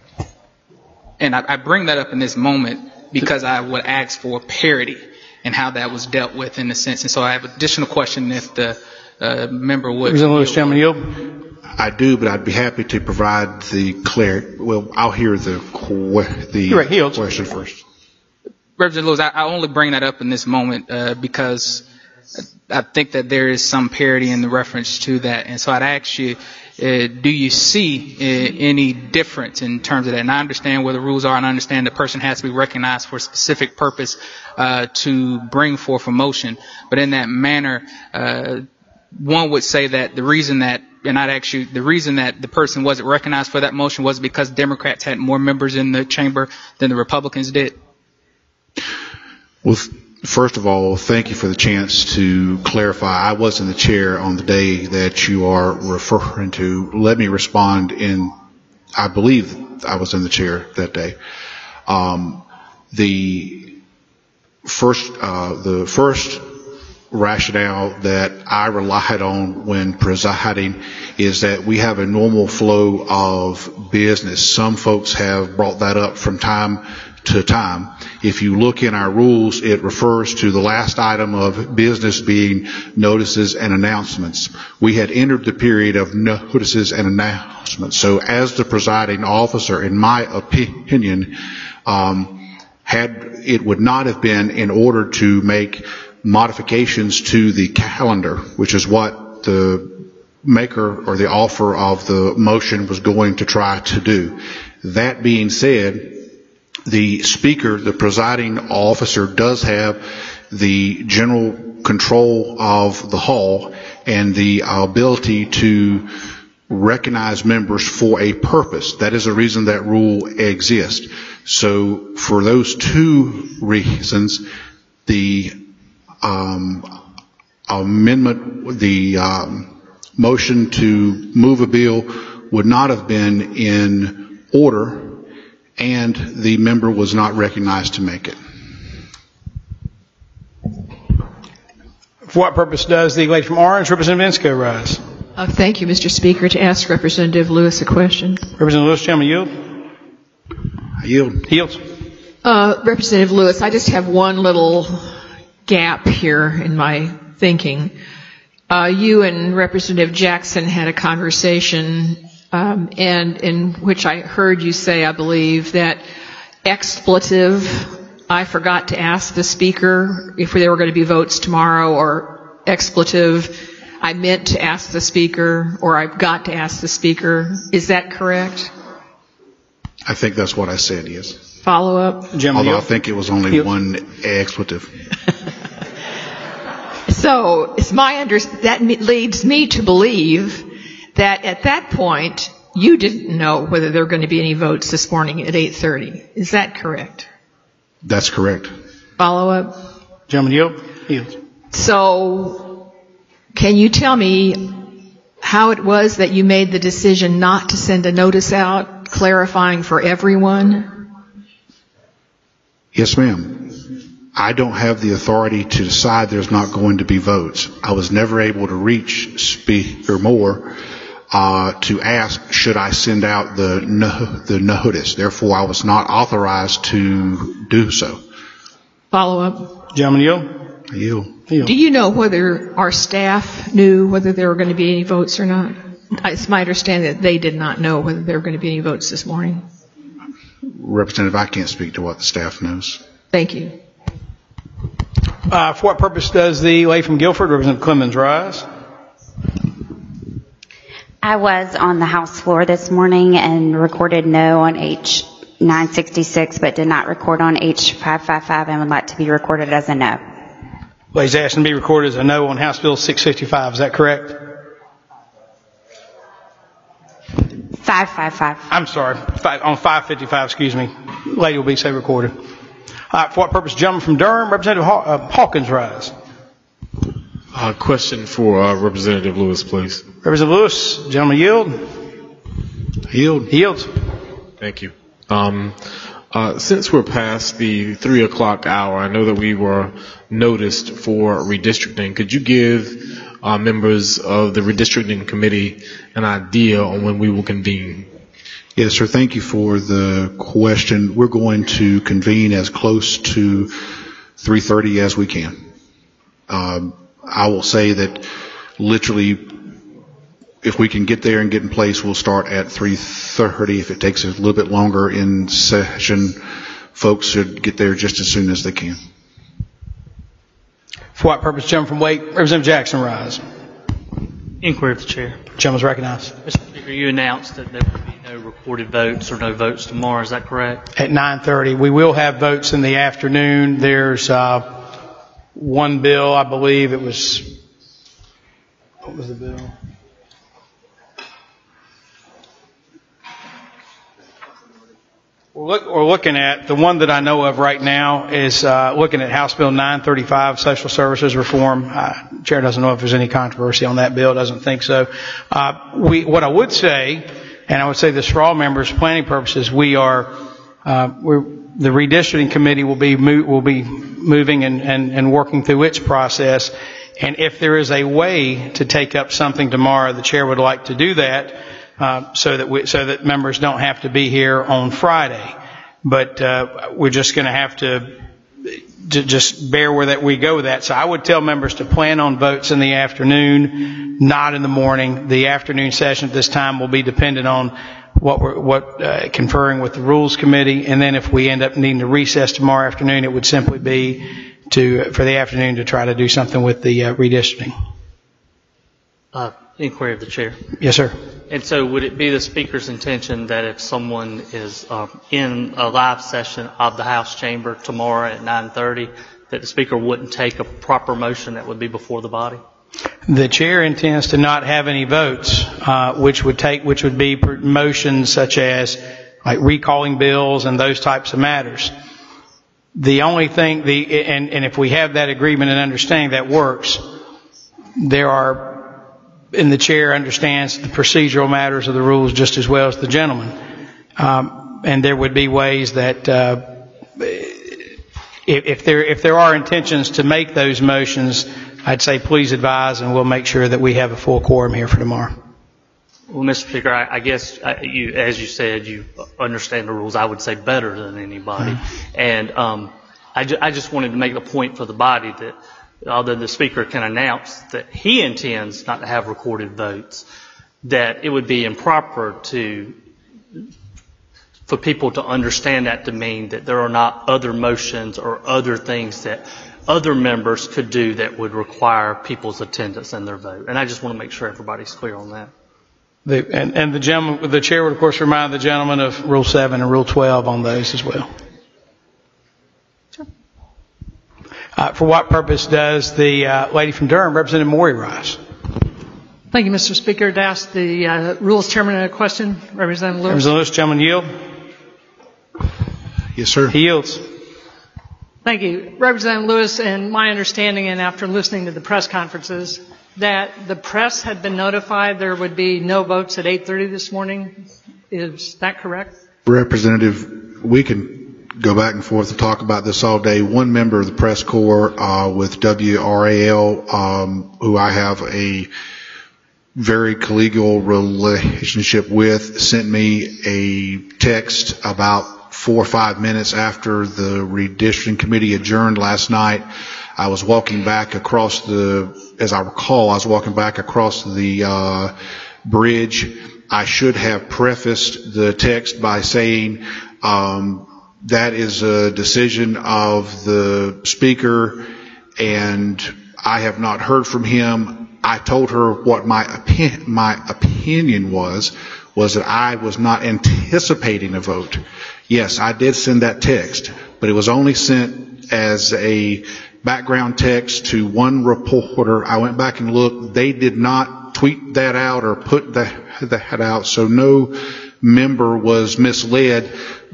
And I, I bring that up in this moment because I would ask for parity and how that was dealt with in a sense. And so I have an additional question if the uh, member would. Gentleman yield. I do, but I'd be happy to provide the clarity. Well, I'll hear the, que- the right, question first. Representative Lewis, I, I only bring that up in this moment uh, because I think that there is some parity in the reference to that. And so I'd ask you, uh, do you see uh, any difference in terms of that? And I understand where the rules are, and I understand the person has to be recognized for a specific purpose uh, to bring forth a motion. But in that manner, uh, one would say that the reason that, and I'd ask you, the reason that the person wasn't recognized for that motion was because Democrats had more members in the chamber than the Republicans did. Well, first of all, thank you for the chance to clarify. I was in the chair on the day that you are referring to. Let me respond in, I believe I was in the chair that day. Um, the first, uh, the first rationale that I relied on when presiding is that we have a normal flow of business. Some folks have brought that up from time to time. If you look in our rules, it refers to the last item of business being notices and announcements. We had entered the period of notices and announcements. So as the presiding officer, in my opinion, um, had it would not have been in order to make modifications to the calendar, which is what the maker or the offer of the motion was going to try to do. That being said, the speaker, the presiding officer, does have the general control of the hall and the ability to recognize members for a purpose. That is the reason that rule exists. So for those two reasons, the um, amendment, the um, motion to move a bill would not have been in order, and the member was not recognized to make it. For what purpose does the lady from Orange, Representative Ensko, rise? Uh, thank you, Mister Speaker. To ask Representative Lewis a question. Representative Lewis, gentleman, yield. I yield. Yields. Uh, Representative Lewis, I just have one little gap here in my thinking. Uh, you and Representative Jackson had a conversation, um, and in which I heard you say, I believe, that expletive. I forgot to ask the Speaker if there were going to be votes tomorrow, or expletive. I meant to ask the Speaker, or I've got to ask the Speaker. Is that correct? I think that's what I said, yes. Follow up? Jim, Although I think it was only you. one expletive. So it's my under- that leads me to believe that at that point, you didn't know whether there were going to be any votes this morning at eight thirty. Is that correct? That's correct. Follow up? Gentleman, yield. Yield. So can you tell me how it was that you made the decision not to send a notice out clarifying for everyone? Yes, ma'am. I don't have the authority to decide there's not going to be votes. I was never able to reach Speaker Moore uh, to ask, should I send out the no, the notice? Therefore, I was not authorized to do so. Follow up. Gentleman, yield. I yield. yield. Do you know whether our staff knew whether there were going to be any votes or not? It's my understanding that they did not know whether there were going to be any votes this morning. Representative, I can't speak to what the staff knows. Thank you. Uh, for what purpose does the lady from Guilford, Representative Clemens, rise? I was on the House floor this morning and recorded no on H nine sixty-six, but did not record on H five fifty-five and would like to be recorded as a no. Lady's asking to be recorded as a no on House Bill six fifty-five. Is that correct? five fifty-five. I'm sorry. Five, on five fifty-five, excuse me. Lady will be so recorded. Uh, for what purpose? Gentleman from Durham, Representative Haw- uh, Hawkins, rise. Uh, question for uh, Representative Lewis, please. Representative Lewis, gentleman, yield. Yield. Yields. Thank you. Um, uh, since we're past the three o'clock hour, I know that we were noticed for redistricting. Could you give uh, members of the redistricting committee an idea on when we will convene? Yes, sir. Thank you for the question. We're going to convene as close to three thirty as we can. Um, I will say that literally, if we can get there and get in place, we'll start at three thirty. If it takes a little bit longer in session, folks should get there just as soon as they can. For what purpose? Gentleman from Wake, Representative Jackson, rise. Inquiry of the chair. Gentleman's recognized. Mister Speaker, you announced that there would be no recorded votes or no votes tomorrow. Is that correct? At nine thirty. We will have votes in the afternoon. There's uh, one bill, I believe it was, what was the bill? We're, look, we're looking at, the one that I know of right now is uh, looking at House Bill nine thirty-five, Social Services Reform. Uh, Chair doesn't know if there's any controversy on that bill, doesn't think so. Uh, we, what I would say, and I would say this for all members, planning purposes, we are, uh, we're, the redistricting committee will be mo- will be moving and, and, and working through its process. And if there is a way to take up something tomorrow, the chair would like to do that. Uh, so that we, so that members don't have to be here on Friday, but uh, we're just going to have to just bear with that. We go with that. So I would tell members to plan on votes in the afternoon, not in the morning. The afternoon session at this time will be dependent on what we're what uh, conferring with the Rules Committee, and then if we end up needing to recess tomorrow afternoon, it would simply be to for the afternoon to try to do something with the uh, redistricting. Uh, inquiry of the chair. Yes, sir. And so would it be the Speaker's intention that if someone is uh, in a live session of the House chamber tomorrow at nine thirty, that the Speaker wouldn't take a proper motion that would be before the body? The chair intends to not have any votes, uh, which would take, which would be motions such as like recalling bills and those types of matters. The only thing, the and, and if we have that agreement and understanding that works, there are, and the chair understands the procedural matters of the rules just as well as the gentleman. Um, and there would be ways that uh, if, if there if there are intentions to make those motions, I'd say please advise, and we'll make sure that we have a full quorum here for tomorrow. Well, Mister Speaker, I, I guess I, you, as you said, you understand the rules, I would say, better than anybody. And um, I, ju- I just wanted to make the point for the body that although the Speaker can announce that he intends not to have recorded votes, that it would be improper to for people to understand that to mean that there are not other motions or other things that other members could do that would require people's attendance and their vote. And I just want to make sure everybody's clear on that. The, and, and the gentleman, the chair would of course remind the gentleman of Rule seven and Rule twelve on those as well. Sure. Uh, for what purpose does the uh, lady from Durham, Representative Morey, rise? Thank you, Mister Speaker. To ask the uh, Rules Chairman a question, Representative Lewis. Representative Lewis, gentleman yield. Yes, sir. He yields. Thank you. Representative Lewis, and my understanding, and after listening to the press conferences, that the press had been notified there would be no votes at eight thirty this morning. Is that correct? Representative, we can go back and forth and talk about this all day. One member of the press corps uh, with W R A L, um, who I have a very collegial relationship with, sent me a text about four or five minutes after the redistricting committee adjourned last night. I was walking back across the, as I recall, I was walking back across the uh, bridge. I should have prefaced the text by saying um, that is a decision of the speaker, and I have not heard from him. I told her what my opinion, my opinion was, was that I was not anticipating a vote. Yes, I did send that text, but it was only sent as a background text to one reporter. I went back and looked. They did not tweet that out or put that, that out, so no member was misled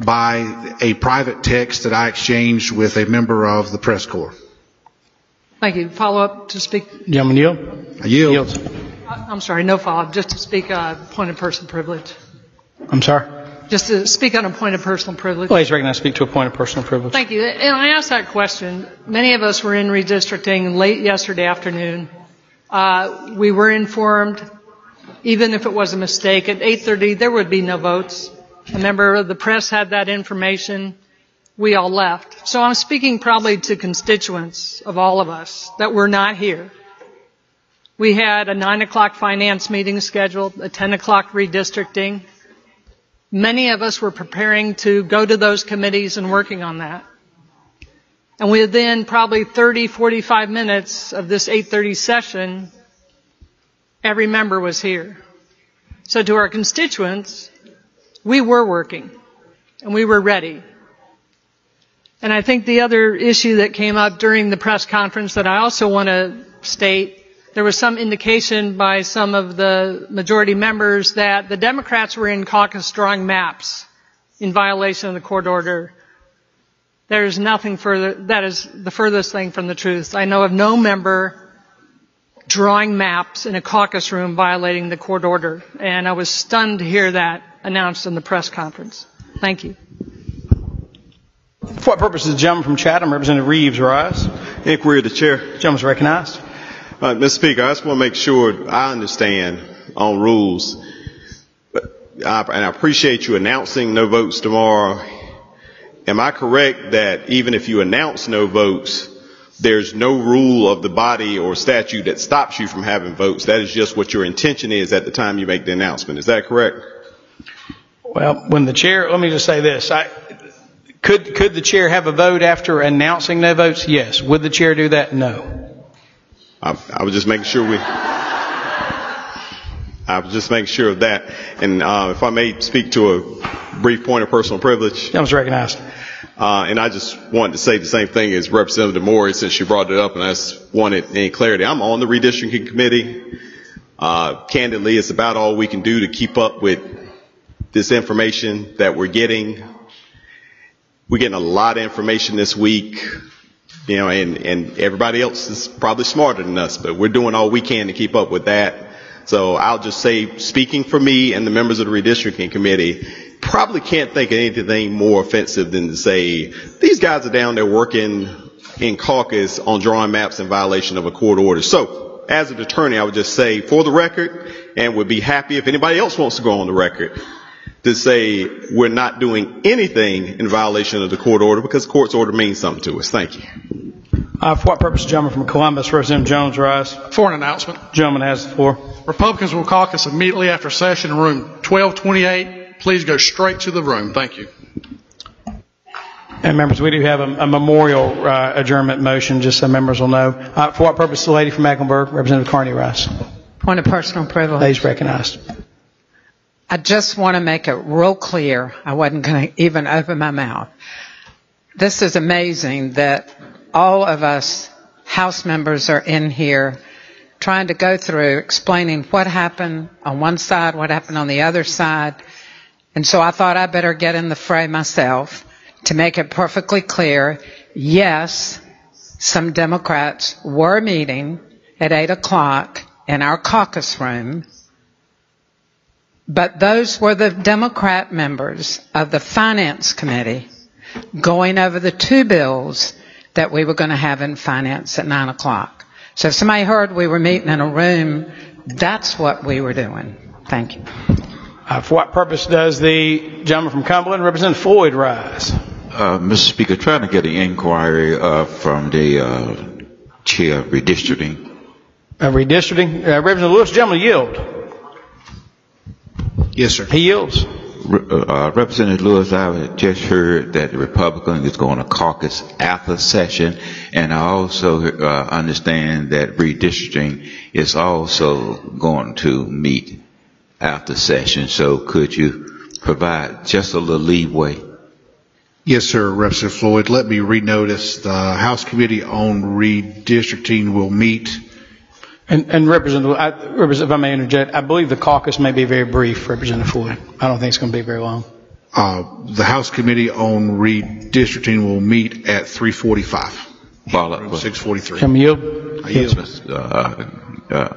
by a private text that I exchanged with a member of the press corps. Thank you. Follow up to speak. Gentleman yield. I yield. I'm sorry, no follow up. Just to speak uh, point of personal privilege. I'm sorry? Just to speak on a point of personal privilege. Please recognize speak to a point of personal privilege. Thank you. And I asked that question. Many of us were in redistricting late yesterday afternoon. Uh, we were informed, even if it was a mistake, at eight thirty there would be no votes. A member of the press had that information. We all left. So I'm speaking probably to constituents of all of us that were not here. We had a nine o'clock finance meeting scheduled, a ten o'clock redistricting. Many of us were preparing to go to those committees and working on that. And within probably thirty, forty-five minutes of this eight thirty session, every member was here. So to our constituents, we were working and we were ready. And I think the other issue that came up during the press conference that I also want to state, there was some indication by some of the majority members that the Democrats were in caucus drawing maps in violation of the court order. There is nothing further, that is the furthest thing from the truth. I know of no member drawing maps in a caucus room violating the court order, and I was stunned to hear that announced in the press conference. Thank you. For what purpose does the gentleman from Chatham, Representative Reeves, rise? Inquiry of the chair. The gentleman is recognized. Uh, Mister Speaker, I just want to make sure I understand on rules, but I, and I appreciate you announcing no votes tomorrow. Am I correct that even if you announce no votes, there's no rule of the body or statute that stops you from having votes? That is just what your intention is at the time you make the announcement. Is that correct? Well, when the chair, let me just say this. I, could, could the chair have a vote after announcing no votes? Yes. Would the chair do that? No. I, I was just making sure we, I was just making sure of that. And uh, if I may speak to a brief point of personal privilege. That was recognized. Uh, and I just wanted to say the same thing as Representative Moore, since she brought it up, and I just wanted any clarity. I'm on the redistricting committee. Uh, candidly, it's about all we can do to keep up with this information that we're getting. We're getting a lot of information this week, you know, and, and everybody else is probably smarter than us, but we're doing all we can to keep up with that. So I'll just say, speaking for me and the members of the redistricting committee, probably can't think of anything more offensive than to say, these guys are down there working in caucus on drawing maps in violation of a court order. So, as an attorney, I would just say, for the record, and would be happy if anybody else wants to go on the record, to say we're not doing anything in violation of the court order, because the court's order means something to us. Thank you. Uh, for what purpose, gentleman from Columbus, Representative Jones rise. For an announcement. Gentleman has the floor. Republicans will caucus immediately after session in room twelve twenty-eight. Please go straight to the room. Thank you. And members, we do have a, a memorial uh, adjournment motion, just so members will know. Uh, for what purpose, the lady from Mecklenburg, Representative Carney Rice. Point of personal privilege. Ladies recognized. I just want to make it real clear. I wasn't going to even open my mouth. This is amazing that all of us House members are in here trying to go through explaining what happened on one side, what happened on the other side. And so I thought I better get in the fray myself to make it perfectly clear. Yes, some Democrats were meeting at eight o'clock in our caucus room, but those were the Democrat members of the Finance Committee going over the two bills that we were going to have in finance at nine o'clock. So if somebody heard we were meeting in a room, that's what we were doing. Thank you. Uh, for what purpose does the gentleman from Cumberland, Representative Floyd, rise? Uh, Mister Speaker, trying to get an inquiry uh, from the uh, chair of redistricting. Uh, redistricting? Uh, Representative Lewis, gentleman, yield. Yes, sir. He yields. Uh, Representative Lewis, I just heard that the Republican is going to caucus after session, and I also uh, understand that redistricting is also going to meet after session. So could you provide just a little leeway? Yes, sir, Representative Floyd. Let me renotice. The House Committee on Redistricting will meet. And, and Representative, I, Representative, if I may interject, I believe the caucus may be very brief, Representative Floyd. I don't think it's going to be very long. Uh, the House Committee on Redistricting will meet at three forty-five. Well, six forty-three. Can we yield? I yield. Yes, uh, uh,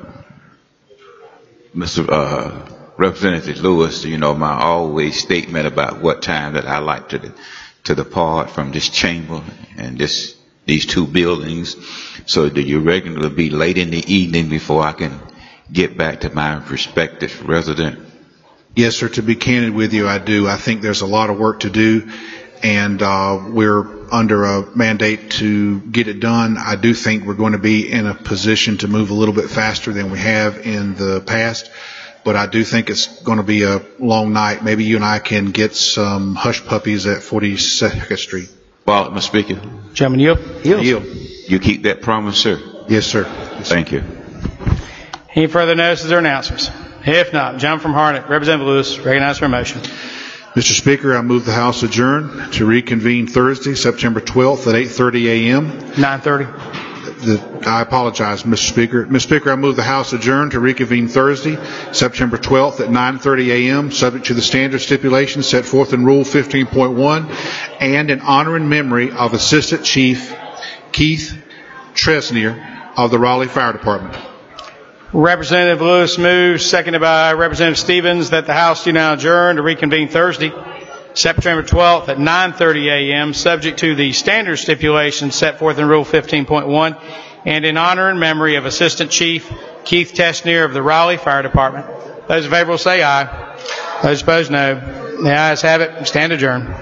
Mister Uh, Representative Lewis, you know, my always statement about what time that I like to to depart from this chamber and this these two buildings. So do you regularly be late in the evening before I can get back to my respective resident? Yes, sir. To be candid with you, I do. I think there's a lot of work to do, and uh, we're under a mandate to get it done. I do think we're going to be in a position to move a little bit faster than we have in the past, but I do think it's going to be a long night. Maybe you and I can get some hush puppies at forty-second Street. Well, Mister Speaker. Gentleman, yield. Yield. Yield. You keep that promise, sir? Yes, sir. Yes, Thank you. Any further notices or announcements? If not, gentleman from Harnett, Representative Lewis, recognized for a motion. Mister Speaker, I move the House adjourn to reconvene Thursday, September twelfth at eight thirty a.m. nine thirty. The, I apologize, Mister Speaker. Mister Speaker, I move the House adjourn to reconvene Thursday, September twelfth at nine thirty a.m., subject to the standard stipulations set forth in Rule fifteen point one, and in honor and memory of Assistant Chief Keith Tresnier of the Raleigh Fire Department. Representative Lewis moves, seconded by Representative Stevens, that the House do now adjourn to reconvene Thursday, September twelfth at nine thirty a.m., subject to the standard stipulations set forth in Rule fifteen point one, and in honor and memory of Assistant Chief Keith Tresnier of the Raleigh Fire Department. Those in favor will say aye. Those opposed, no. The ayes have it. Stand adjourned.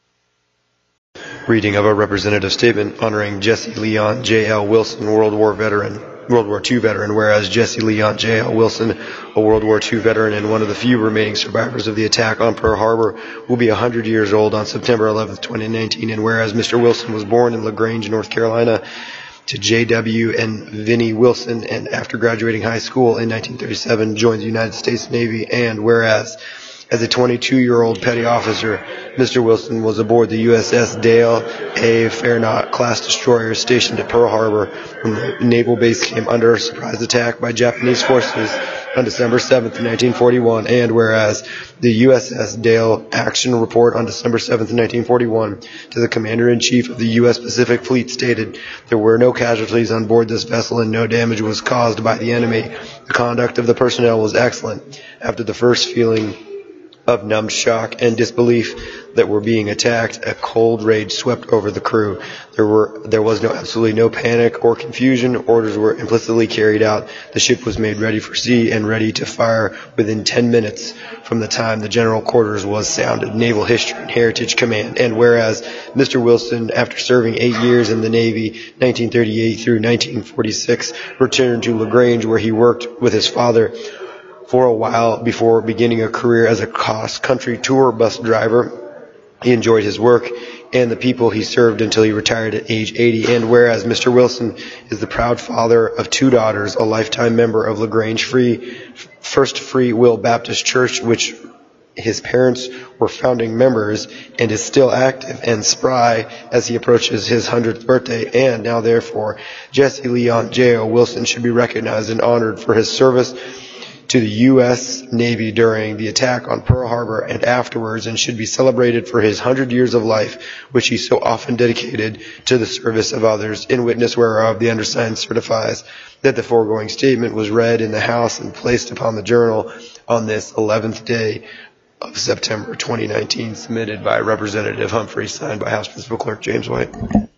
Reading of a representative statement honoring Jesse Leon J L Wilson, World War veteran. World War Two veteran, whereas Jesse Leon J L. Wilson, a World War Two veteran and one of the few remaining survivors of the attack on Pearl Harbor, will be one hundred years old on September eleventh, twenty nineteen, and whereas Mister Wilson was born in LaGrange, North Carolina, to J W and Vinnie Wilson, and after graduating high school in nineteen thirty-seven, joined the United States Navy, and whereas as a twenty-two-year-old petty officer, Mister Wilson was aboard the U S S Dale A. Fairnought class destroyer stationed at Pearl Harbor when the naval base came under a surprise attack by Japanese forces on December seventh, nineteen forty-one, and whereas the U S S Dale Action Report on December seventh, nineteen forty-one to the Commander-in-Chief of the U S Pacific Fleet stated there were no casualties on board this vessel and no damage was caused by the enemy. The conduct of the personnel was excellent. After the first feeling of numb shock and disbelief that were being attacked, a cold rage swept over the crew. There were there was no absolutely no panic or confusion. Orders were implicitly carried out. The ship was made ready for sea and ready to fire within ten minutes from the time the general quarters was sounded. Naval History and Heritage Command. And whereas Mister Wilson, after serving eight years in the Navy, nineteen thirty-eight through nineteen forty-six, returned to LaGrange where he worked with his father for a while before beginning a career as a cross-country tour bus driver. He enjoyed his work and the people he served until he retired at age eighty. And whereas Mister Wilson is the proud father of two daughters, a lifetime member of LaGrange Free, First Free Will Baptist Church, which his parents were founding members, and is still active and spry as he approaches his hundredth birthday. And now, therefore, Jesse Leon J O. Wilson should be recognized and honored for his service to the U S Navy during the attack on Pearl Harbor and afterwards, and should be celebrated for his hundred years of life, which he so often dedicated to the service of others. In witness whereof, the undersigned certifies that the foregoing statement was read in the House and placed upon the Journal on this eleventh day of September twenty nineteen, submitted by Representative Humphrey, signed by House Principal Clerk James White.